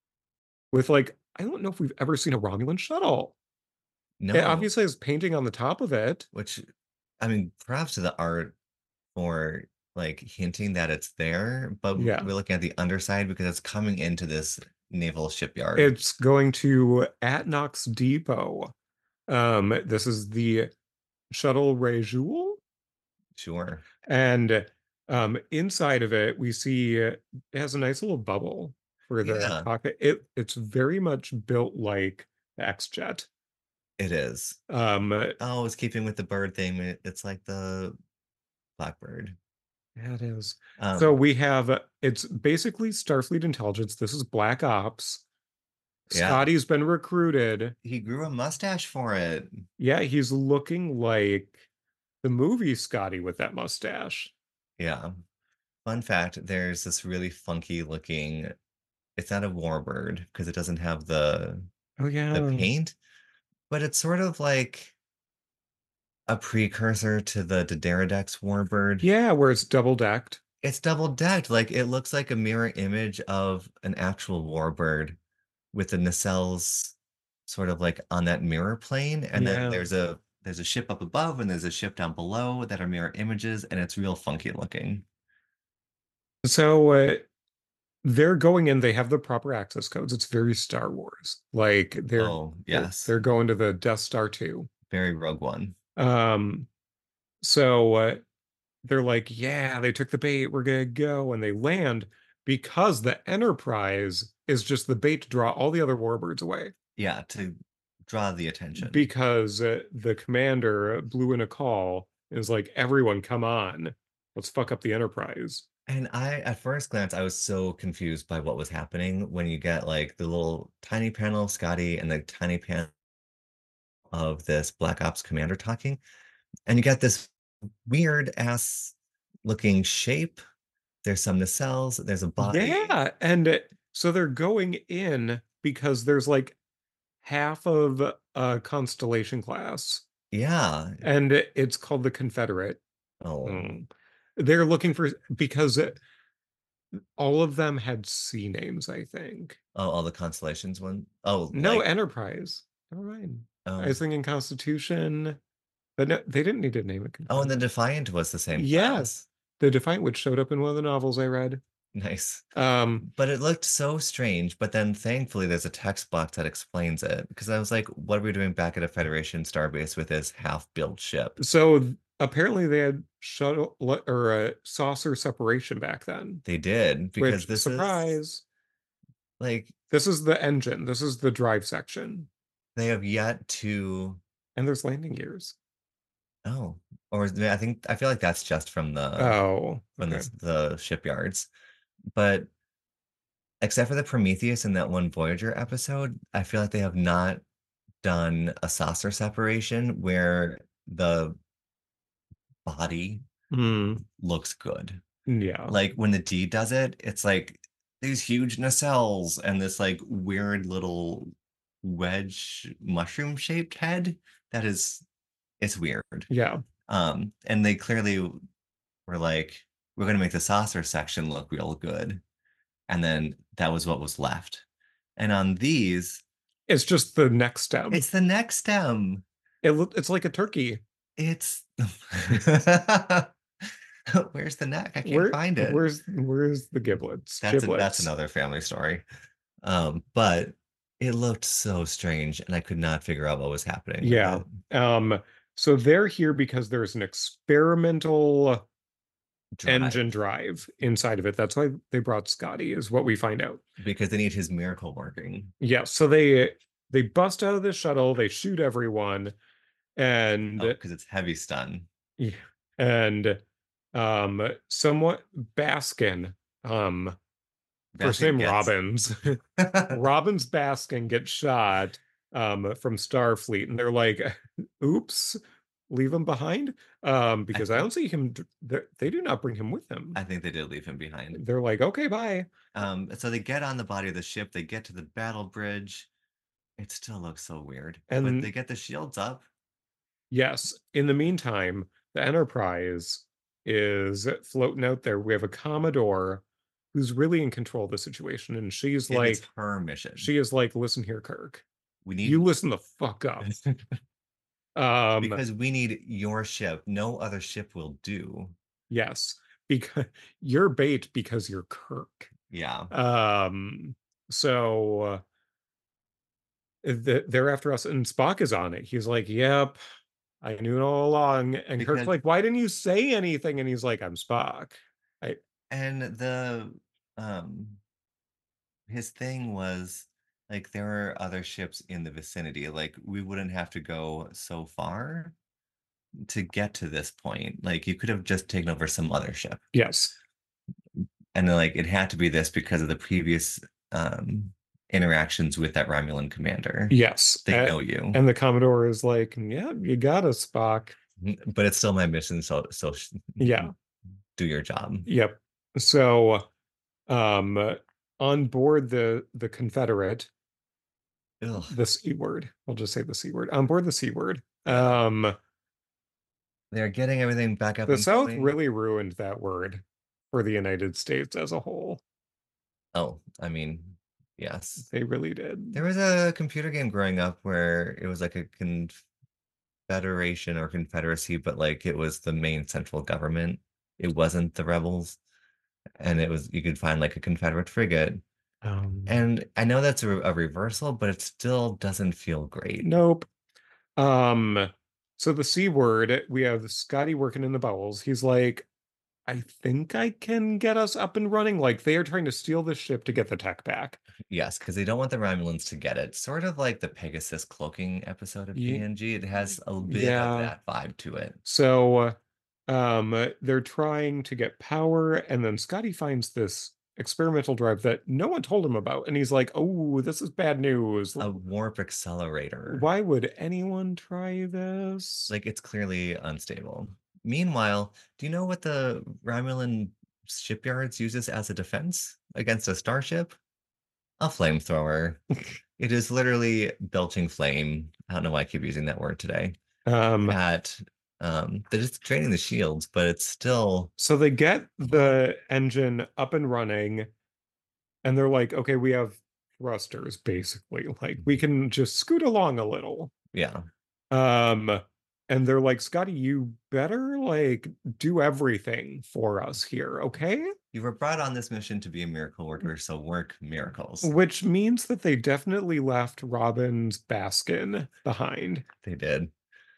with like, I don't know if we've ever seen a Romulan shuttle. It No, obviously has painting on the top of it. which, I mean, props to the art for like hinting that it's there, but Yeah. we're looking at the underside because it's coming into this naval shipyard. It's going to Atnox Depot. Um, this is the shuttle Rejul. Sure. And um, inside of it, we see it has a nice little bubble for the Yeah, cockpit. It it's very much built like the X-Jet. it is. Um, Oh, it's keeping with the bird theme. It- It's like the Blackbird. yeah, it is. So Um, we have it's basically Starfleet intelligence. This is Black Ops. yeah, Scotty's been recruited. he grew a mustache for it. Yeah, he's looking like the movie Scotty with that mustache. Yeah. Fun fact, there's this really funky looking, it's not a warbird because it doesn't have the Oh the yeah. paint, but it's sort of like a precursor to the D'Deridex warbird. Yeah, where it's double decked. It's double decked. Like it looks like a mirror image of an actual warbird with the nacelles sort of like on that mirror plane. And then Yeah. there's a there's a ship up above and there's a ship down below that are mirror images, and it's real funky looking. So uh, they're going in, they have the proper access codes. It's very Star Wars. Like they're Oh, they're yes. they're going to the Death Star two. Very Rogue One. Um, so uh, they're like, yeah, they took the bait, we're gonna go, and they land because the Enterprise is just the bait to draw all the other warbirds away. Yeah, to draw the attention. Because uh, the commander blew in a call and is like, everyone, come on, let's fuck up the Enterprise. And I, at first glance, I was so confused by what was happening when you get like the little tiny panel of Scotty and the tiny panel of this Black Ops commander talking, and you get this weird ass looking shape. There's some nacelles, there's a body. Yeah, and uh, so they're going in because there's like half of a Constellation class, Yeah. and it's called the Confederate. Oh, Hmm. They're looking for because all of them had C names, I think. oh, all the constellations one. Oh, No, like, Enterprise. Never mind. I oh, was thinking Constitution, but no, they didn't need to name it oh, and the Confederate. Defiant was the same Yes, class. the Defiant, which showed up in one of the novels I read. Nice. Um, But it looked so strange. But then thankfully there's a text box that explains it. Because I was like, what are we doing back at a Federation starbase with this half-built ship? so apparently they had shuttle or a saucer separation back then, They did, because which this is surprise, like this is the engine, this is the drive section, they have yet to. and there's landing gears. Oh, or is- I think I feel like that's just from the Oh, from okay. the the shipyards. But except for the Prometheus in that one Voyager episode, I feel like they have not done a saucer separation where the body Hmm. looks good. Yeah. Like when the D does it, it's like these huge nacelles and this like weird little wedge mushroom shaped head that is it's weird. Yeah. Um, and they clearly were like, we're gonna make the saucer section look real good. And then that was what was left. And on these, It's just the neck stem. it's the neck stem. It loo- it's like a turkey. It's where's the neck? I can't Where find it. where's where's the giblets? That's a, that's Giblets. another family story. Um, but it looked so strange, and I could not figure out what was happening with Yeah. it. Um, so they're here because there's an experimental engine Drive drive inside of it. That's why they brought Scotty, is what we find out. because they need his miracle working. Yeah, so they they bust out of the shuttle, they shoot everyone, Oh, and because it's heavy stun. and um somewhat Baskin, um first Basket name gets. Robbins. Robbins Baskin gets shot um from Starfleet, and they're like, oops, leave him behind. Um, I because I think don't see him, they do not bring him with them. I think they did leave him behind. They're like, okay, bye. Um, so they get on the body of the ship, they get to the battle bridge. It still looks so weird, but they And get the shields up. yes, in the meantime, the Enterprise is floating out there. We have a Commodore who's really in control of the situation, and she's It is like, her mission. she is like, listen here, Kirk, We you need listen the fuck up. Um, because we need your ship. No other ship will do. yes, because you're bait because you're Kirk. Yeah, Um, so uh, th- they're after us, and Spock is on it. He's like, "Yep, I knew it all along." And Kirk's because like, "Why didn't you say anything?" And he's like, "I'm Spock." I and the um his thing was like there are other ships in the vicinity. Like we wouldn't have to go so far to get to this point. Like you could have just taken over some other ship. yes, And then like it had to be this because of the previous um interactions with that Romulan commander. yes, They A- know you. and the Commodore is like, "Yeah, you got us, Spock." But it's still my mission, so so Yeah, do your job. yep. So, um, on board the the Confederate, Ugh, the C word. I'll just say the C word. On board the C word. yeah. Um, They're getting everything back up the in South plane. really ruined that word. for the United States as a whole. Oh, I mean, yes. They really did. There was a computer game growing up where it was like a confederation or confederacy, but like it was the main central government. It wasn't the rebels, and it was you could find like a Confederate frigate. Um, And I know that's a, a reversal, but it still doesn't feel great. nope. Um, so the C word, we have Scotty working in the bowels. He's like, I think I can get us up and running. Like they are trying to steal the ship to get the tech back. Yes, because they don't want the Romulans to get it. Sort of like the Pegasus cloaking episode of Ye- T N G. It has a bit of Yeah. that vibe to it. So um they're trying to get power, and then Scotty finds this experimental drive that no one told him about. And he's like, oh, this is bad news. A warp accelerator. Why would anyone try this? Like it's clearly unstable. Meanwhile, do you know what the Romulan shipyards uses as a defense against a starship? A flamethrower. It is literally belching flame. I don't know why I keep using that word today. Um, At um, they're just draining the shields, but it's still so they get the engine up and running, and they're like, okay, we have thrusters, basically. Like we can just scoot along a little. yeah. Um, and they're like, Scotty, you better like do everything for us here, okay? You were brought on this mission to be a miracle worker, so work miracles. Which means that they definitely left Robin's Baskin behind. They did.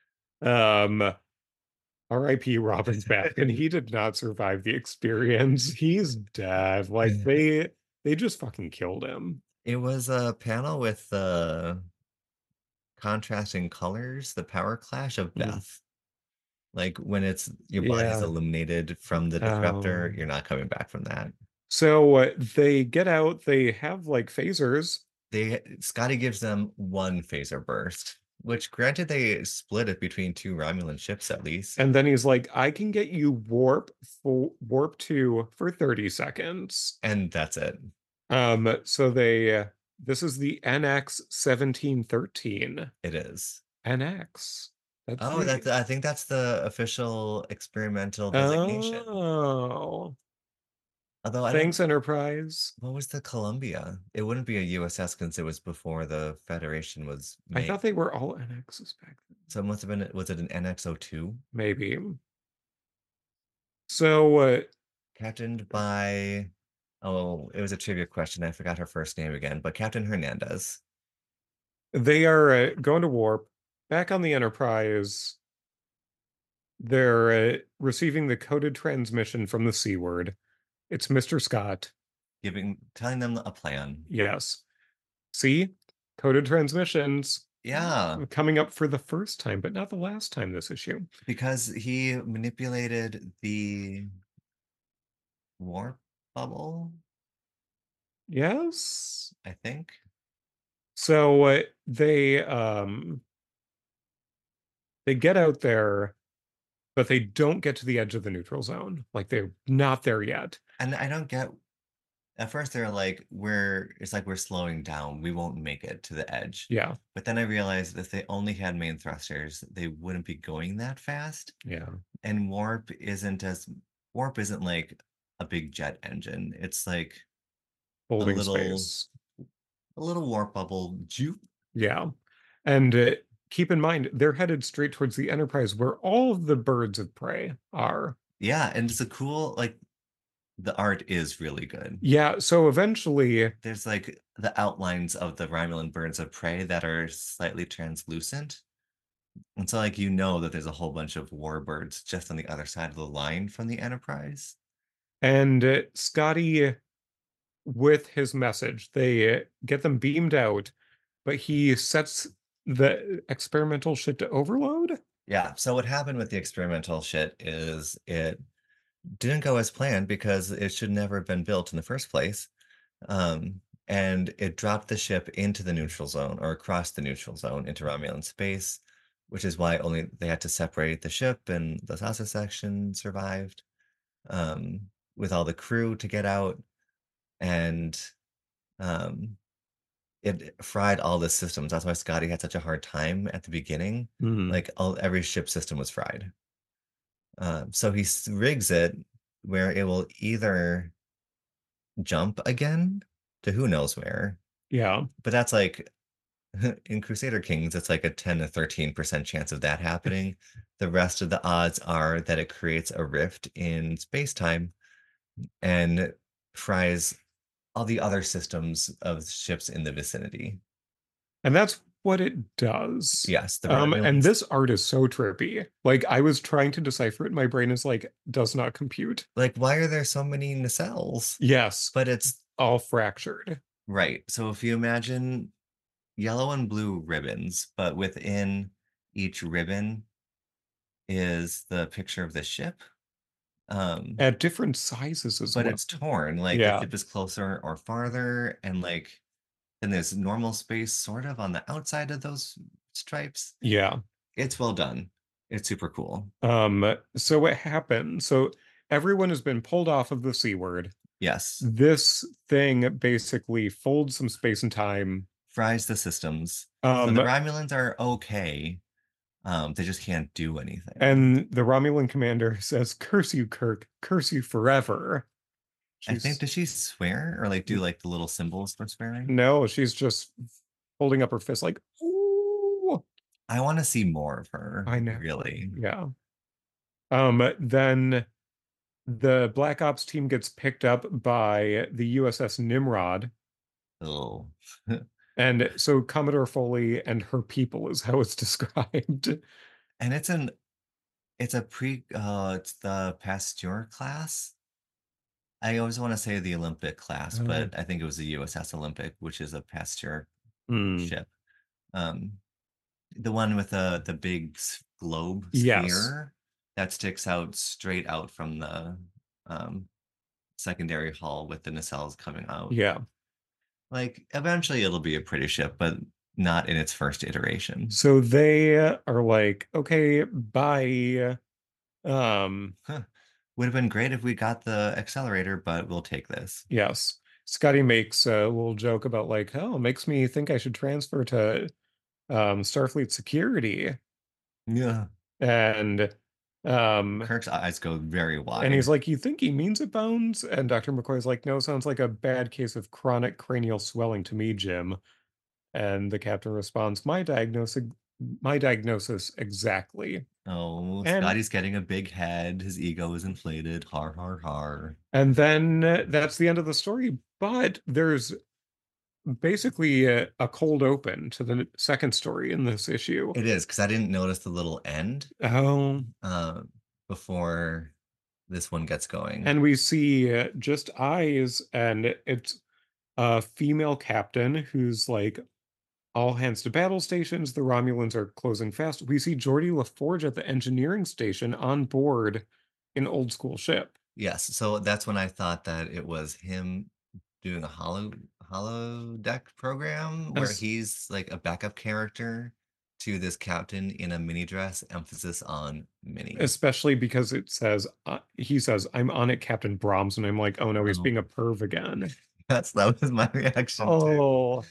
Um, R I P Robin's Baskin. He did not survive the experience. He's dead. Like they they just fucking killed him. It was a panel with the contrasting colors, the power clash of Mm. death. Like when it's your body's Yeah. illuminated from the disruptor, you're Um, not coming back from that. so uh, they get out, they have like phasers, They Scotty gives them one phaser burst, which granted they split it between two Romulan ships at least, and then he's like, I can get you warp for warp two for thirty seconds. and that's it. Um, so they uh, this is the N X seventeen thirteen. It is. N X. That's Oh, the that's I think that's the official experimental designation. Oh. Although I don't Thanks, Enterprise. what was the Columbia? It wouldn't be a U S S since it was before the Federation was I made. thought they were all N Xs back then. So it must have been was it an N X oh two? Maybe. So uh, Captained by oh, it was a trivia question. I forgot her first name again, but Captain Hernandez. they are uh, going to warp. Back on the Enterprise, they're uh, receiving the coded transmission from the C word. It's Mister Scott. Giving telling them a plan. Yes. See? Coded transmissions Yeah, coming up for the first time, but not the last time this issue. because he manipulated the warp bubble, Yes. I think. So uh, they um they get out there, but they don't get to the edge of the neutral zone. Like they're not there yet. And I don't get at first they're like, we're it's like we're slowing down. We won't make it to the edge. Yeah. But then I realized if they only had main thrusters, they wouldn't be going that fast. Yeah. And warp isn't as warp isn't like a big jet engine. It's like a Holding little space. a little warp bubble juke. Yeah. And uh, keep in mind, they're headed straight towards the Enterprise where all of the birds of prey are. Yeah, and it's a cool like the art is really good. Yeah. So eventually, There's like the outlines of the Romulan birds of prey that are slightly translucent. And so like you know that there's a whole bunch of warbirds just on the other side of the line from the Enterprise. and uh, Scotty, with his message, they uh, get them beamed out, but he sets the experimental shit to overload. Yeah, so what happened with the experimental shit is it didn't go as planned because it should never have been built in the first place. Um, and it dropped the ship into the neutral zone or across the neutral zone into Romulan space, which is why only they had to separate the ship and the Sasa section survived um, with all the crew to get out. And um, it fried all the systems. That's why Scotty had such a hard time at the beginning. Mm. Like all every ship system was fried. Um, so he rigs it where it will either jump again to who knows where. Yeah. But that's like in Crusader Kings, it's like a ten to thirteen percent chance of that happening. The rest of the odds are that it creates a rift in space-time and fries all the other systems of ships in the vicinity. And that's what it does. Yes, the Um, and Romulans, this art is so trippy. Like I was trying to decipher it, my brain is like, does not compute. like, why are there so many nacelles? Yes, But it's all fractured. right. So if you imagine yellow and blue ribbons, but within each ribbon is the picture of the ship. Um, At different sizes as but well. it's torn, like the Yeah. ship is closer or farther, and like then there's normal space sort of on the outside of those stripes. Yeah. It's well done. It's super cool. Um, so what happened? So everyone has been pulled off of the C word. Yes. This thing basically folds some space and time. Fries the systems. So the Um, Romulans are okay. Um, they just can't do anything. and the Romulan commander says, "Curse you, Kirk, curse you forever." I think, She's does she swear or like do like the little symbols for swearing? no, she's just holding up her fist like, "Ooh." I want to see more of her, I know. really. Yeah. Um, then the Black Ops team gets picked up by the U S S Nimrod. Oh. And so Commodore Foley and her people is how it's described. And it's an it's a pre uh it's the Pasteur class. I always want to say the Olympic class, Oh. but I think it was the U S S Olympic, which is a Pasteur Hmm. ship. Um, the one with the the big s- globe Yes. sphere that sticks out straight out from the um secondary hull with the nacelles coming out. Yeah. Like eventually it'll be a pretty ship, but not in its first iteration. So they are like, okay, bye. Um, Huh. Would have been great if we got the accelerator, but we'll take this. yes. Scotty makes a little joke about like, oh, makes me think I should transfer to um Starfleet security. Yeah. And um Kirk's eyes go very and he's wide. like, you think he means it, Bones? And Doctor McCoy's like, no, sounds like a bad case of chronic cranial swelling to me, Jim. And the captain responds, my diagnosis, my diagnosis exactly. Oh, And Scotty's getting a big head. His ego is inflated. Har, har, har. and then uh, that's the end of the story. But there's basically a, a cold open to the second story in this issue. It is, because I didn't notice the little end Oh, uh, before this one gets going. and we see uh, just eyes, and it's a female captain who's like, all hands to battle stations. The Romulans are closing fast. We see Geordi LaForge at the engineering station on board an old school ship. Yes, so that's when I thought that it was him doing a hollow holodeck program where As, he's like a backup character to this captain in a mini dress, emphasis on mini. especially because it says, uh, he says, I'm on it, Captain Brahms. And I'm like, oh no, he's Oh, being a perv again. that's that was my reaction too. Oh,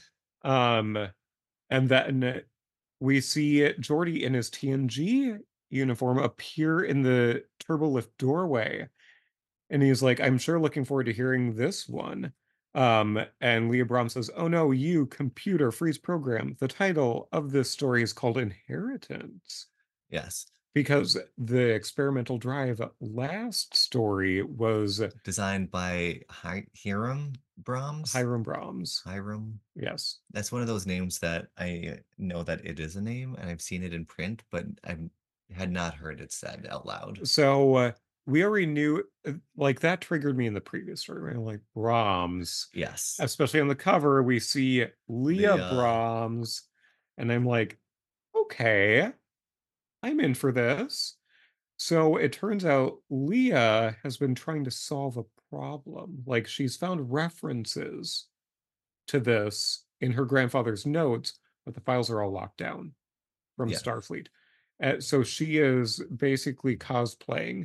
um, and then we see Geordi in his T N G uniform appear in the turbolift doorway. And he's like, I'm sure looking forward to hearing this one. Um, and Leah Brahm says, oh no, you computer freeze program. The title of this story is called Inheritance Yes. because the experimental drive last story was Designed by Hi Hiram Brahms. Hiram Brahms. Hiram. Yes. That's one of those names that I know that it is a name and I've seen it in print, but I had not heard it said out loud. So uh, we already knew, uh, like that triggered me in the previous story. Right? Like Brahms, Yes. especially on the cover, we see Leah Leah. Brahms, and I'm like, okay, I'm in for this. So it turns out Leah has been trying to solve a problem. Like she's found references to this in her grandfather's notes, but the files are all locked down from Yeah. Starfleet. Uh, so she is basically cosplaying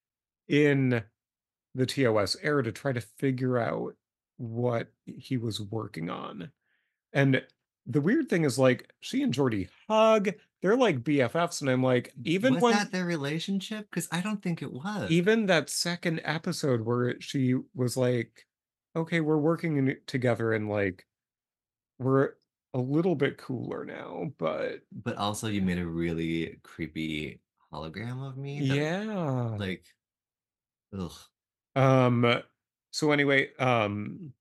in the T O S era to try to figure out what he was working on. And the weird thing is like she and Geordi hug, they're like B F Fs, and I'm like, even Was when that their relationship? Because I don't think it was. even that second episode where she was like, okay, we're working in, together and like we're a little bit cooler now, but But also, you made a really creepy hologram of me that, yeah. like, ugh. Um, so anyway, um,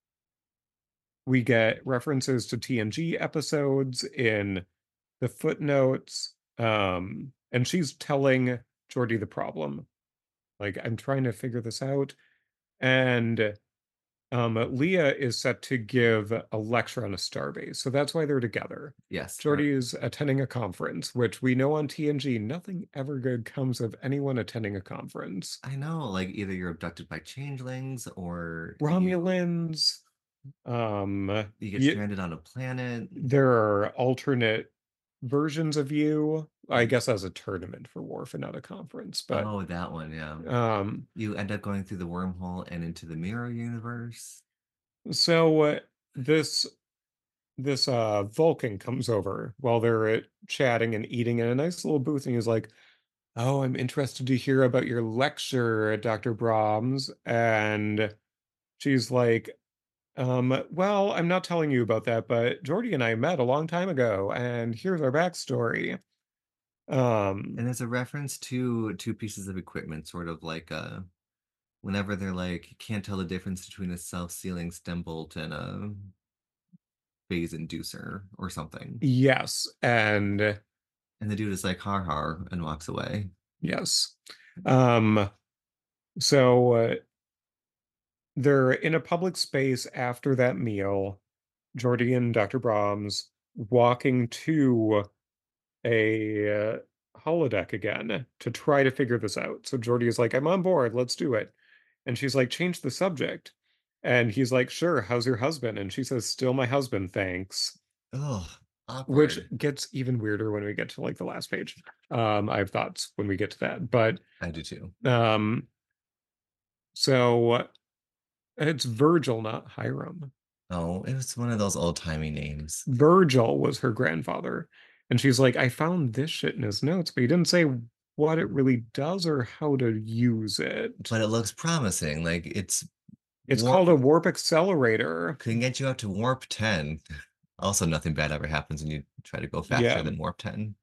we get references to T N G episodes in the footnotes. Um, and she's telling Geordi the problem. Like, I'm trying to figure this out. And um, Leah is set to give a lecture on a starbase. So that's why they're together. Yes, or Geordi is attending a conference, which we know on T N G, nothing ever good comes of anyone attending a conference. I know, like either you're abducted by changelings or you Romulans, um, you get you, stranded on a planet. there are alternate versions of you, I You, guess, as a tournament for Worf and not a conference. But oh, that one, yeah. um, You end up going through the wormhole and into the mirror universe. so uh, this this uh Vulcan comes over while they're uh, chatting and eating in a nice little booth, and he's like, "Oh, I'm interested to hear about your lecture, doctor Brahms." And she's like, Um, well, I'm not telling you about that, but Jordy and I met a long time ago, and here's our backstory. Um, And there's a reference to two pieces of equipment, sort of like uh whenever they're like can't tell the difference between a self-sealing stem bolt and a phase inducer or something. yes, and And the dude is like har har and walks away. yes. Um, so uh, they're in a public space after that meal. Jordy and doctor Brahms walking to a uh, holodeck again to try to figure this out. So Jordy is like, I'm on board, let's do it. And she's like, change the subject. And he's like, sure, how's your husband? And she says, still my husband, thanks. Oh, Which awkward. gets even weirder when we get to like the last page. Um, I have thoughts when we get to that. But I do too. um, so it's Virgil, not Hiram. Oh, it was one of those old-timey names. Virgil was her grandfather. And she's like, I found this shit in his notes, but he didn't say what it really does or how to use it. But it looks promising. Like it's It's warp called a warp accelerator. can get you up to warp ten. Also, nothing bad ever happens when you try to go faster Yeah. than warp ten.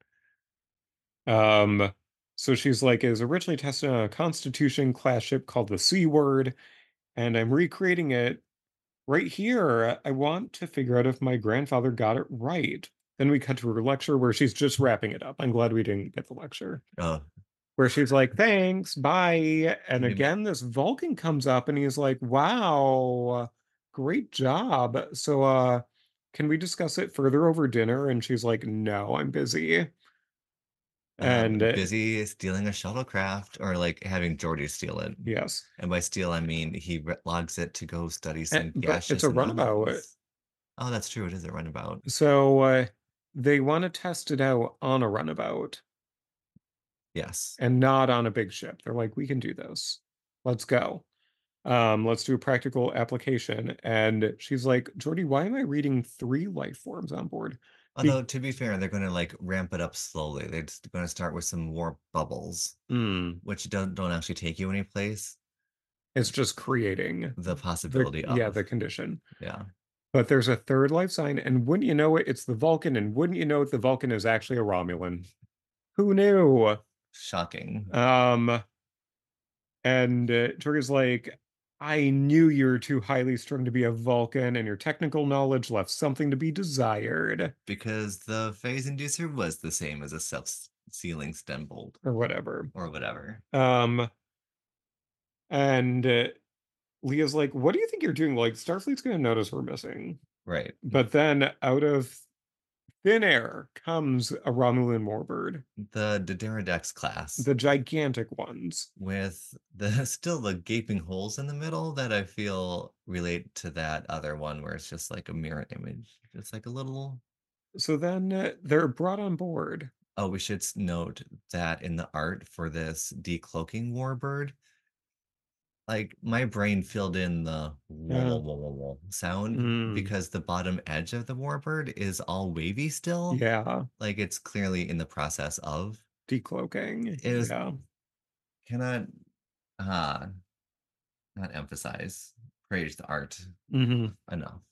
Um, so she's like, it was originally tested on a Constitution class ship called the C Word, and I'm recreating it right here. I want to figure out if my grandfather got it right. Then we cut to her lecture where she's just wrapping it up. I'm glad we didn't get the lecture. Oh, Where she's like, thanks, bye. And maybe again, this Vulcan comes up and he's like, wow, great job. So, uh, can we discuss it further over dinner? And she's like, no, I'm busy. And um, uh, busy stealing a shuttlecraft or like having Geordi steal it. yes, And by steal, I mean he re- logs it to go study and, some but it's a gaseous runabout. anomalies. Oh, that's true. It is a runabout. So, uh, they want to test it out on a runabout Yes. and not on a big ship. They're like, we can do this. Let's go. Um, let's do a practical application. And she's like, Jordy, why am I reading three life forms on board? Be Although to be fair, they're going to like ramp it up slowly. They're just going to start with some warp bubbles, mm, which don't don't actually take you anyplace. it's just creating The the possibility yeah, of, the condition. yeah. But there's a third life sign, and wouldn't you know it, it's the Vulcan, and wouldn't you know it, the Vulcan is actually a Romulan. Who knew? Shocking. Um, and uh, Jordy's like, I knew you were too highly strung to be a Vulcan, and your technical knowledge left something to be desired, Because the phase inducer was the same as a self-sealing stem bolt or whatever. or whatever. Um, and uh, Leah's like, what do you think you're doing? Like, Starfleet's gonna notice we're missing. Right. But then out of thin air comes a Romulan warbird, The Dideridex class the gigantic ones. with the still the gaping holes in the middle that I feel relate to that other one where it's just like a mirror image, just like a little. So then uh, they're brought on board. Oh, we should s- note that in the art for this decloaking warbird, like my brain filled in the whoa, whoa, Yeah. whoa, whoa, whoa sound Mm, because the bottom edge of the warbird is all wavy still. yeah. Like it's clearly in the process of. Decloaking. It was Yeah. cannot uh not emphasize, praise the art Hmm. enough.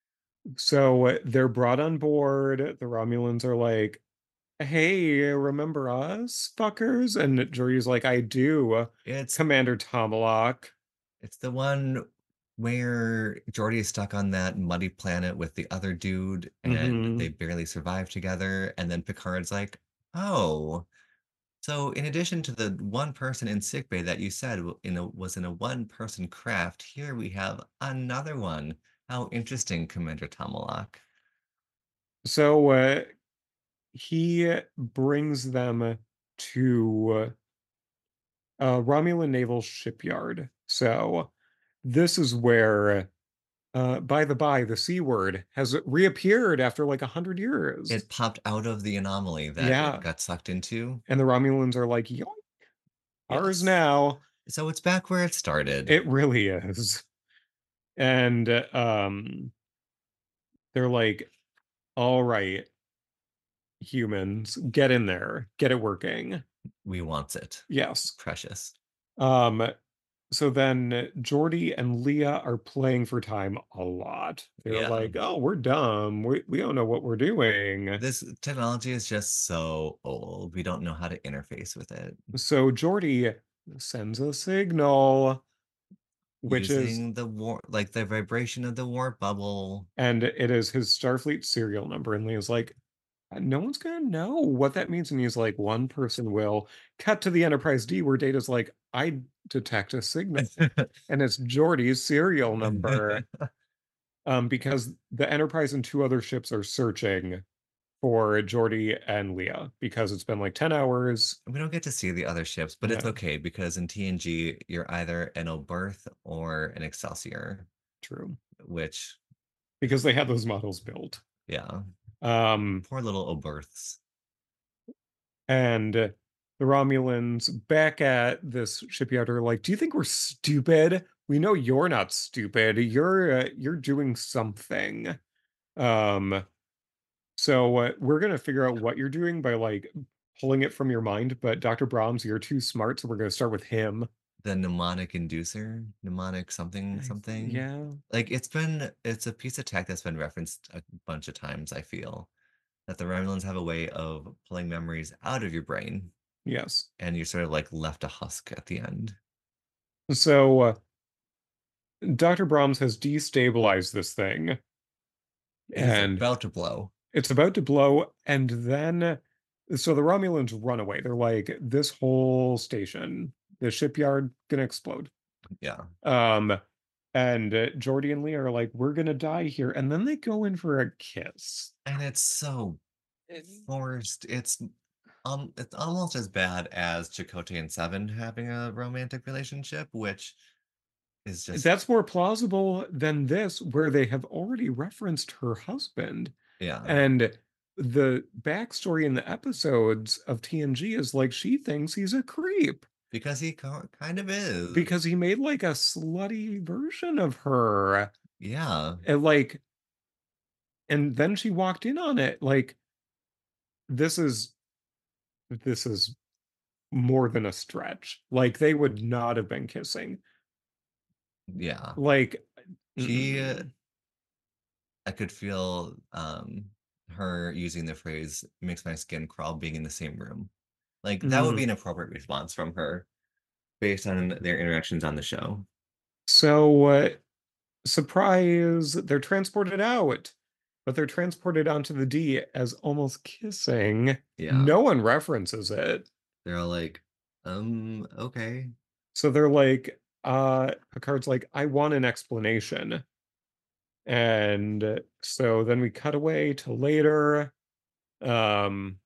So they're brought on board. The Romulans are like, hey, remember us, fuckers? And Jordy's like, I do, It's Commander Tomalak. it's the one where Jordy is stuck on that muddy planet with the other dude and they Hmm. barely survive together. And then Picard's like, oh, so in addition to the one person in sickbay that you said w- in a, was in a one-person craft, here we have another one. How interesting, Commander Tomalak. So uh, he brings them to uh, Romulan Naval Shipyard. So this is where, uh, by the by, the C word has reappeared after like a hundred years. It popped out of the anomaly that it Yeah. got sucked into. And the Romulans are like, yoink, ours Yes. now. So it's back where it started. It really is. And um, they're like, all right, humans, get in there, get it working. We wants it. Yes. Precious. Um, so then Jordy and Leah are playing for time a lot. They're Yeah. like, oh, we're dumb. We, we don't know what we're doing. This technology is just so old. We don't know how to interface with it. So Jordy sends a signal, which is, Using the war, like the vibration of the warp bubble. and it is his Starfleet serial number. And Leah's like, no one's gonna know what that means. And he's like, one person will. Cut to the Enterprise D where Data's like, I detect a signal. And it's Geordi's serial number. Um, because the Enterprise and two other ships are searching for Geordi and Leah because it's been like ten hours. We don't get to see the other ships, but it's Yeah, okay because in T N G, you're either an Oberth or an Excelsior, true. which, Because they had those models built. yeah, Um, poor little Oberths. and the Romulans back at this shipyard are like, "Do you think we're stupid? We know you're not stupid. You're uh, you're doing something." Um, so uh, we're gonna figure out what you're doing by like pulling it from your mind. But doctor Brahms, you're too smart, so we're gonna start with him. The mnemonic inducer, mnemonic something, I, something. yeah, Like it's been, it's a piece of tech that's been referenced a bunch of times, I feel, that the Romulans have a way of pulling memories out of your brain yes. and you're sort of like left a husk at the end. So uh, doctor Brahms has destabilized this thing, It is and about to blow. it's about to blow. And then, so the Romulans run away. They're like, this whole station, the shipyard, gonna explode. Yeah. Um, and uh, Geordi and Lee are like, we're gonna die here. And then they go in for a kiss. And it's so forced. It's um it's almost as bad as Chakotay and Seven having a romantic relationship, which is just That's more plausible than this, where they have already referenced her husband. yeah, And the backstory in the episodes of T N G is like she thinks he's a creep because he co- kind of is. because he made like a slutty version of her. Yeah. And like, and then she walked in on it. Like, this is this is more than a stretch. Like, they would not have been kissing. Yeah. Like, She mm-mm. I could feel um her using the phrase makes my skin crawl being in the same room. Like that would be Mm. an appropriate response from her based on their interactions on the show. So, uh, surprise, they're transported out, but they're transported onto the D as almost kissing. Yeah. No one references it. They're all like, um, okay. So they're like, uh, Picard's like, I want an explanation. And so then we cut away to later. Um,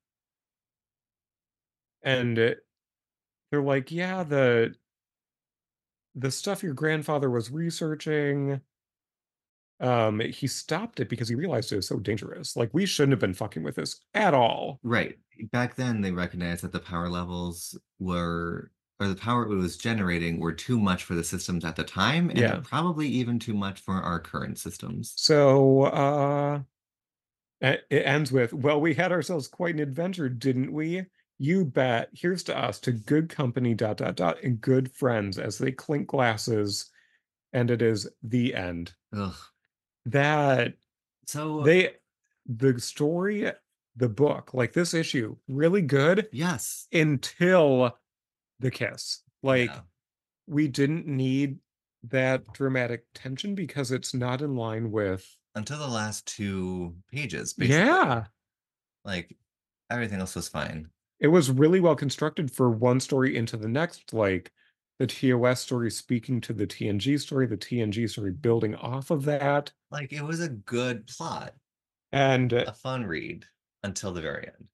and they're like, yeah, the the stuff your grandfather was researching, um, he stopped it because he realized it was so dangerous. Like, we shouldn't have been fucking with this at all. Right. Back then, they recognized that the power levels were or the power it was generating were too much for the systems at the time, Yeah. and probably even too much for our current systems. So uh it ends with, well, we had ourselves quite an adventure, didn't we? You bet. Here's to us, to good company, dot, dot, dot, and good friends as they clink glasses, and it is the end. Ugh. That So, they, the story, the book, like this issue, really good yes. until the kiss. Yeah. Like, we didn't need that dramatic tension because it's not in line with, Until the last two pages, basically. yeah. Like, everything else was fine. It was really well constructed for one story into the next, like the T O S story speaking to the T N G story, the T N G story building off of that. Like, it was a good plot, And uh, a fun read until the very end.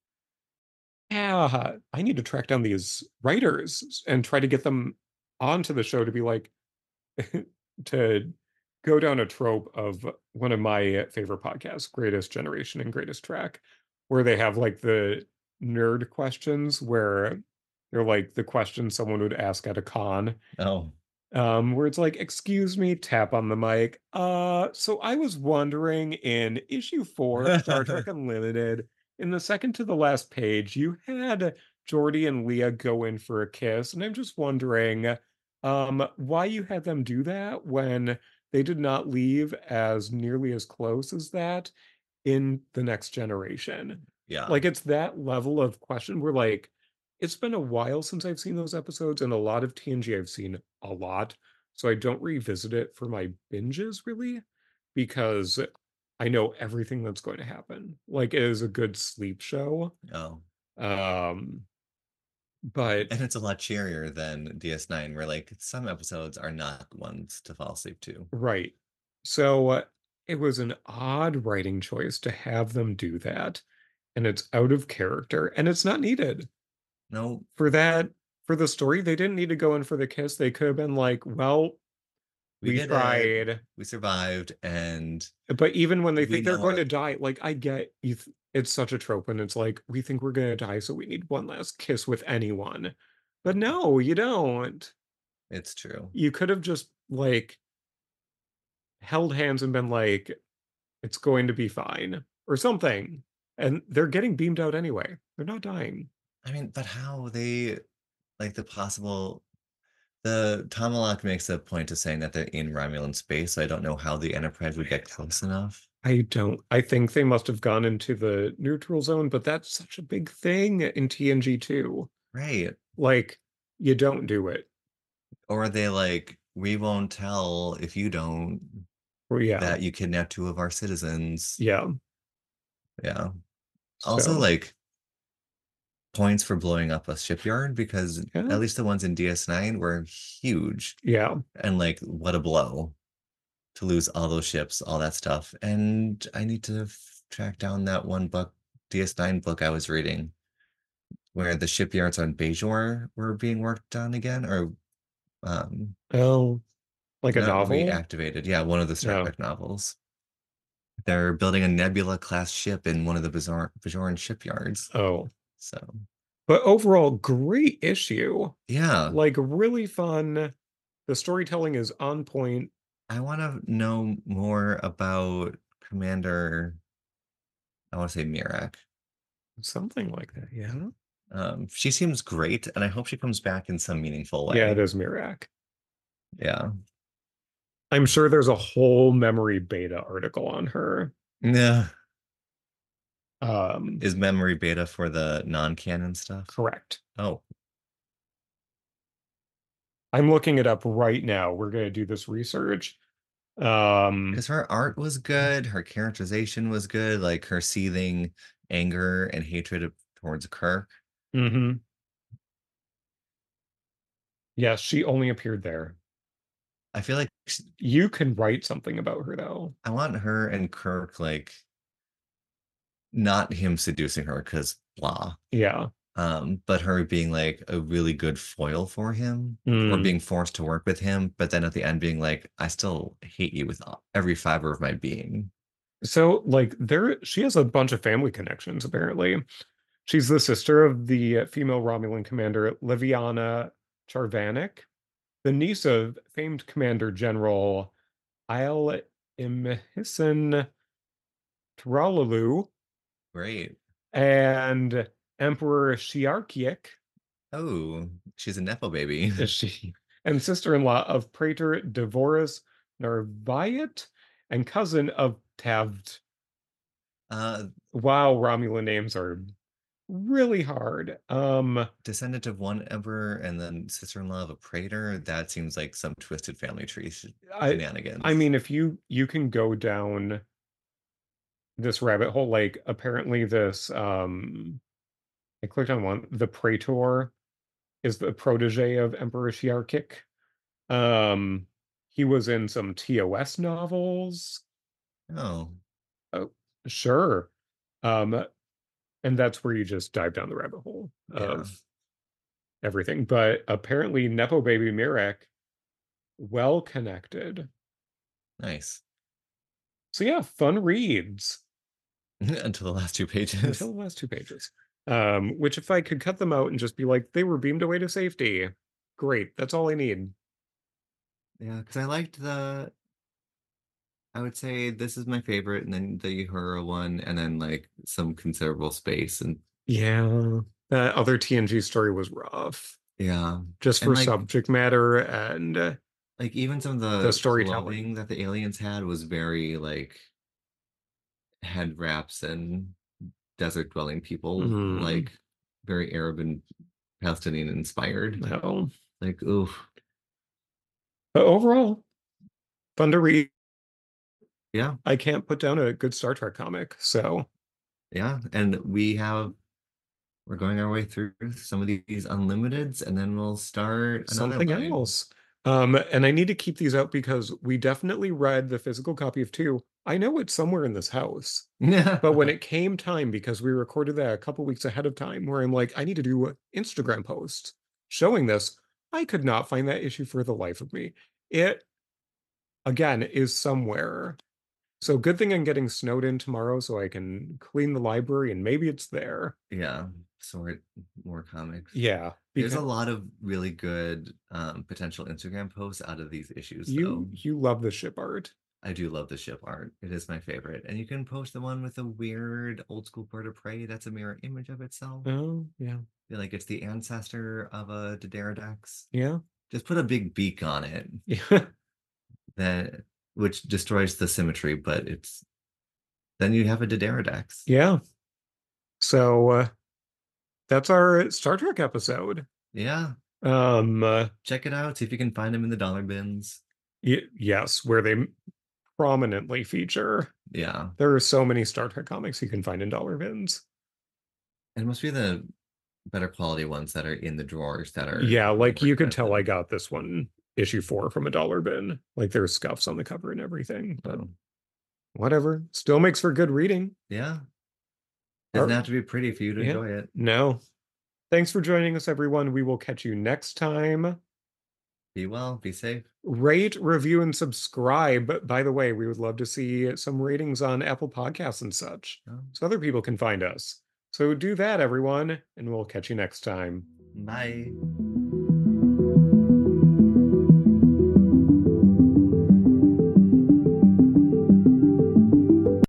yeah, I need to track down these writers and try to get them onto the show to be like, to go down a trope of one of my favorite podcasts, Greatest Generation and Greatest Track, where they have like the nerd questions where they're like the questions someone would ask at a con. Oh. Um, where it's like, excuse me, tap on the mic. Uh, so I was wondering in issue four of Star Trek Unlimited, in the second to the last page, you had Geordi and Leah go in for a kiss, and I'm just wondering, um, why you had them do that when they did not leave as nearly as close as that in the next generation. Yeah. Like it's that level of question where like it's been a while since I've seen those episodes, and a lot of T N G I've seen a lot. So I don't revisit it for my binges really, because I know everything that's going to happen. Like it is a good sleep show. Oh. Um, but And it's a lot cheerier than D S nine, where like some episodes are not ones to fall asleep to. right. So uh, it was an odd writing choice to have them do that, and it's out of character, and it's not needed. No, For that, for the story, they didn't need to go in for the kiss. They could have been like, well, we we did it. tried. We survived, and But even when they we think they're know going our to die, like I get you th- it's such a trope when it's like, we think we're gonna die, so we need one last kiss with anyone. But no, you don't. it's true. You could have just like held hands and been like, it's going to be fine, or something. And they're getting beamed out anyway. They're not dying. I mean, but how they like the possible the Tomalak makes a point of saying that they're in Romulan space, so I don't know how the Enterprise would get close enough. I don't. I think they must have gone into the neutral zone, but that's such a big thing in T N G too. Right. Like, you don't do it. Or are they like, we won't tell if you don't Well, yeah, that you kidnapped two of our citizens. yeah. Yeah. Also, So, like points for blowing up a shipyard because yeah, at least the ones in D S nine were huge. yeah. And like, what a blow to lose all those ships, all that stuff. And I need to f- track down that one book, D S nine book I was reading, where the shipyards on Bajor were being worked on again, or um, Oh, like a not novel? reactivated. Yeah, one of the Star No. Trek novels. They're building a Nebula class ship in one of the Bajoran, Bajoran shipyards. Oh. So, But overall, great issue. yeah, Like, really fun. The storytelling is on point. I want to know more about Commander, I want to say Mirak. Something like that, yeah. Um, she seems great, and I hope she comes back in some meaningful Yeah, it way. is Mirak. Yeah. I'm sure there's a whole memory beta article on her. Yeah. Um, Is memory beta for the non-canon stuff? correct. Oh, I'm looking it up right now. We're going to do this research. Um, because her art was good, her characterization was good, like her seething anger and hatred towards Kirk. mhm. Yes, she only appeared there. I feel like You can write something about her though. I want her and Kirk, like, not him seducing her because blah, Yeah. um, but her being like a really good foil for him or Mm. being forced to work with him, but then at the end being like, I still hate you with every fiber of my being. So like there she has a bunch of family connections apparently. She's the sister of the female Romulan commander Liviana Charvanek, the niece of famed Commander General Isle Imhison Tralalu, Great. and Emperor Shiarkiek, Oh, she's a Nepo baby. is she, and sister-in-law of Praetor Devorus Narviat, and cousin of Tavd. Uh, Wow, Romulan names are really hard. Um, descendant of one emperor and then sister-in-law of a praetor. That seems like some twisted family tree sh I I shenanigans. mean, if you you can go down this rabbit hole, like apparently this um I clicked on one, the Praetor is the protege of Emperor Shiarkik. Um, he was in some T O S novels. Oh, Oh, sure. Um, and that's where you just dive down the rabbit hole yeah. of everything. But apparently, Nepo Baby Mirek, well connected. Nice. So yeah, fun reads Until the last two until pages. the last two pages. Um, which if I could cut them out and just be like, they were beamed away to safety, great. That's all I need. Yeah, because I liked the, I would say this is my favorite, and then the Uhura one, and then like some considerable space. And Yeah, that other T N G story was rough, yeah. just And for like subject matter and uh, like even some of the the storytelling. clothing that the aliens had was very like head wraps and desert dwelling people, Mm, like very Arab and Palestinian inspired. no. Like, oof. But overall, fun to read. Yeah, I can't put down a good Star Trek comic, so yeah. And we have we're going our way through some of these unlimiteds, and then we'll start another something line. else. Um, and I need to keep these out because we definitely read the physical copy of two. I know it's somewhere in this house. But when it came time, because we recorded that a couple weeks ahead of time, where I'm like, I need to do an Instagram post showing this, I could not find that issue for the life of me. It, again, is somewhere. So good thing I'm getting snowed in tomorrow so I can clean the library and maybe it's there. Yeah, sort more comics. Yeah, There's a because lot of really good um, potential Instagram posts out of these issues, you though. you love the ship art. I do love the ship art. It is my favorite. And you can post the one with a weird old school bird of prey that's a mirror image of itself. Oh, yeah. Feel like it's the ancestor of a Dideridax. Yeah. Just put a big beak on it Yeah. that which destroys the symmetry, but it's then you have a Dideridax. Yeah. So uh, that's our Star Trek episode. Yeah, Um uh, check it out. See if you can find them in the dollar bins. y yes, where they prominently feature. Yeah. There are so many Star Trek comics you can find in dollar bins. It must be the better quality ones that are in the drawers that are Yeah, like more you could tell I expensive. got this one issue four from a dollar bin. Like there's scuffs on the cover and everything, but Oh, whatever. Still makes for good reading. yeah. Doesn't Or, have to be pretty for you to yeah. enjoy it. No. Thanks for joining us, everyone. We will catch you next time. Be well, be safe. Rate, review, and subscribe. By the way, we would love to see some ratings on Apple Podcasts and such Oh, so other people can find us. So do that, everyone, and we'll catch you next time. bye.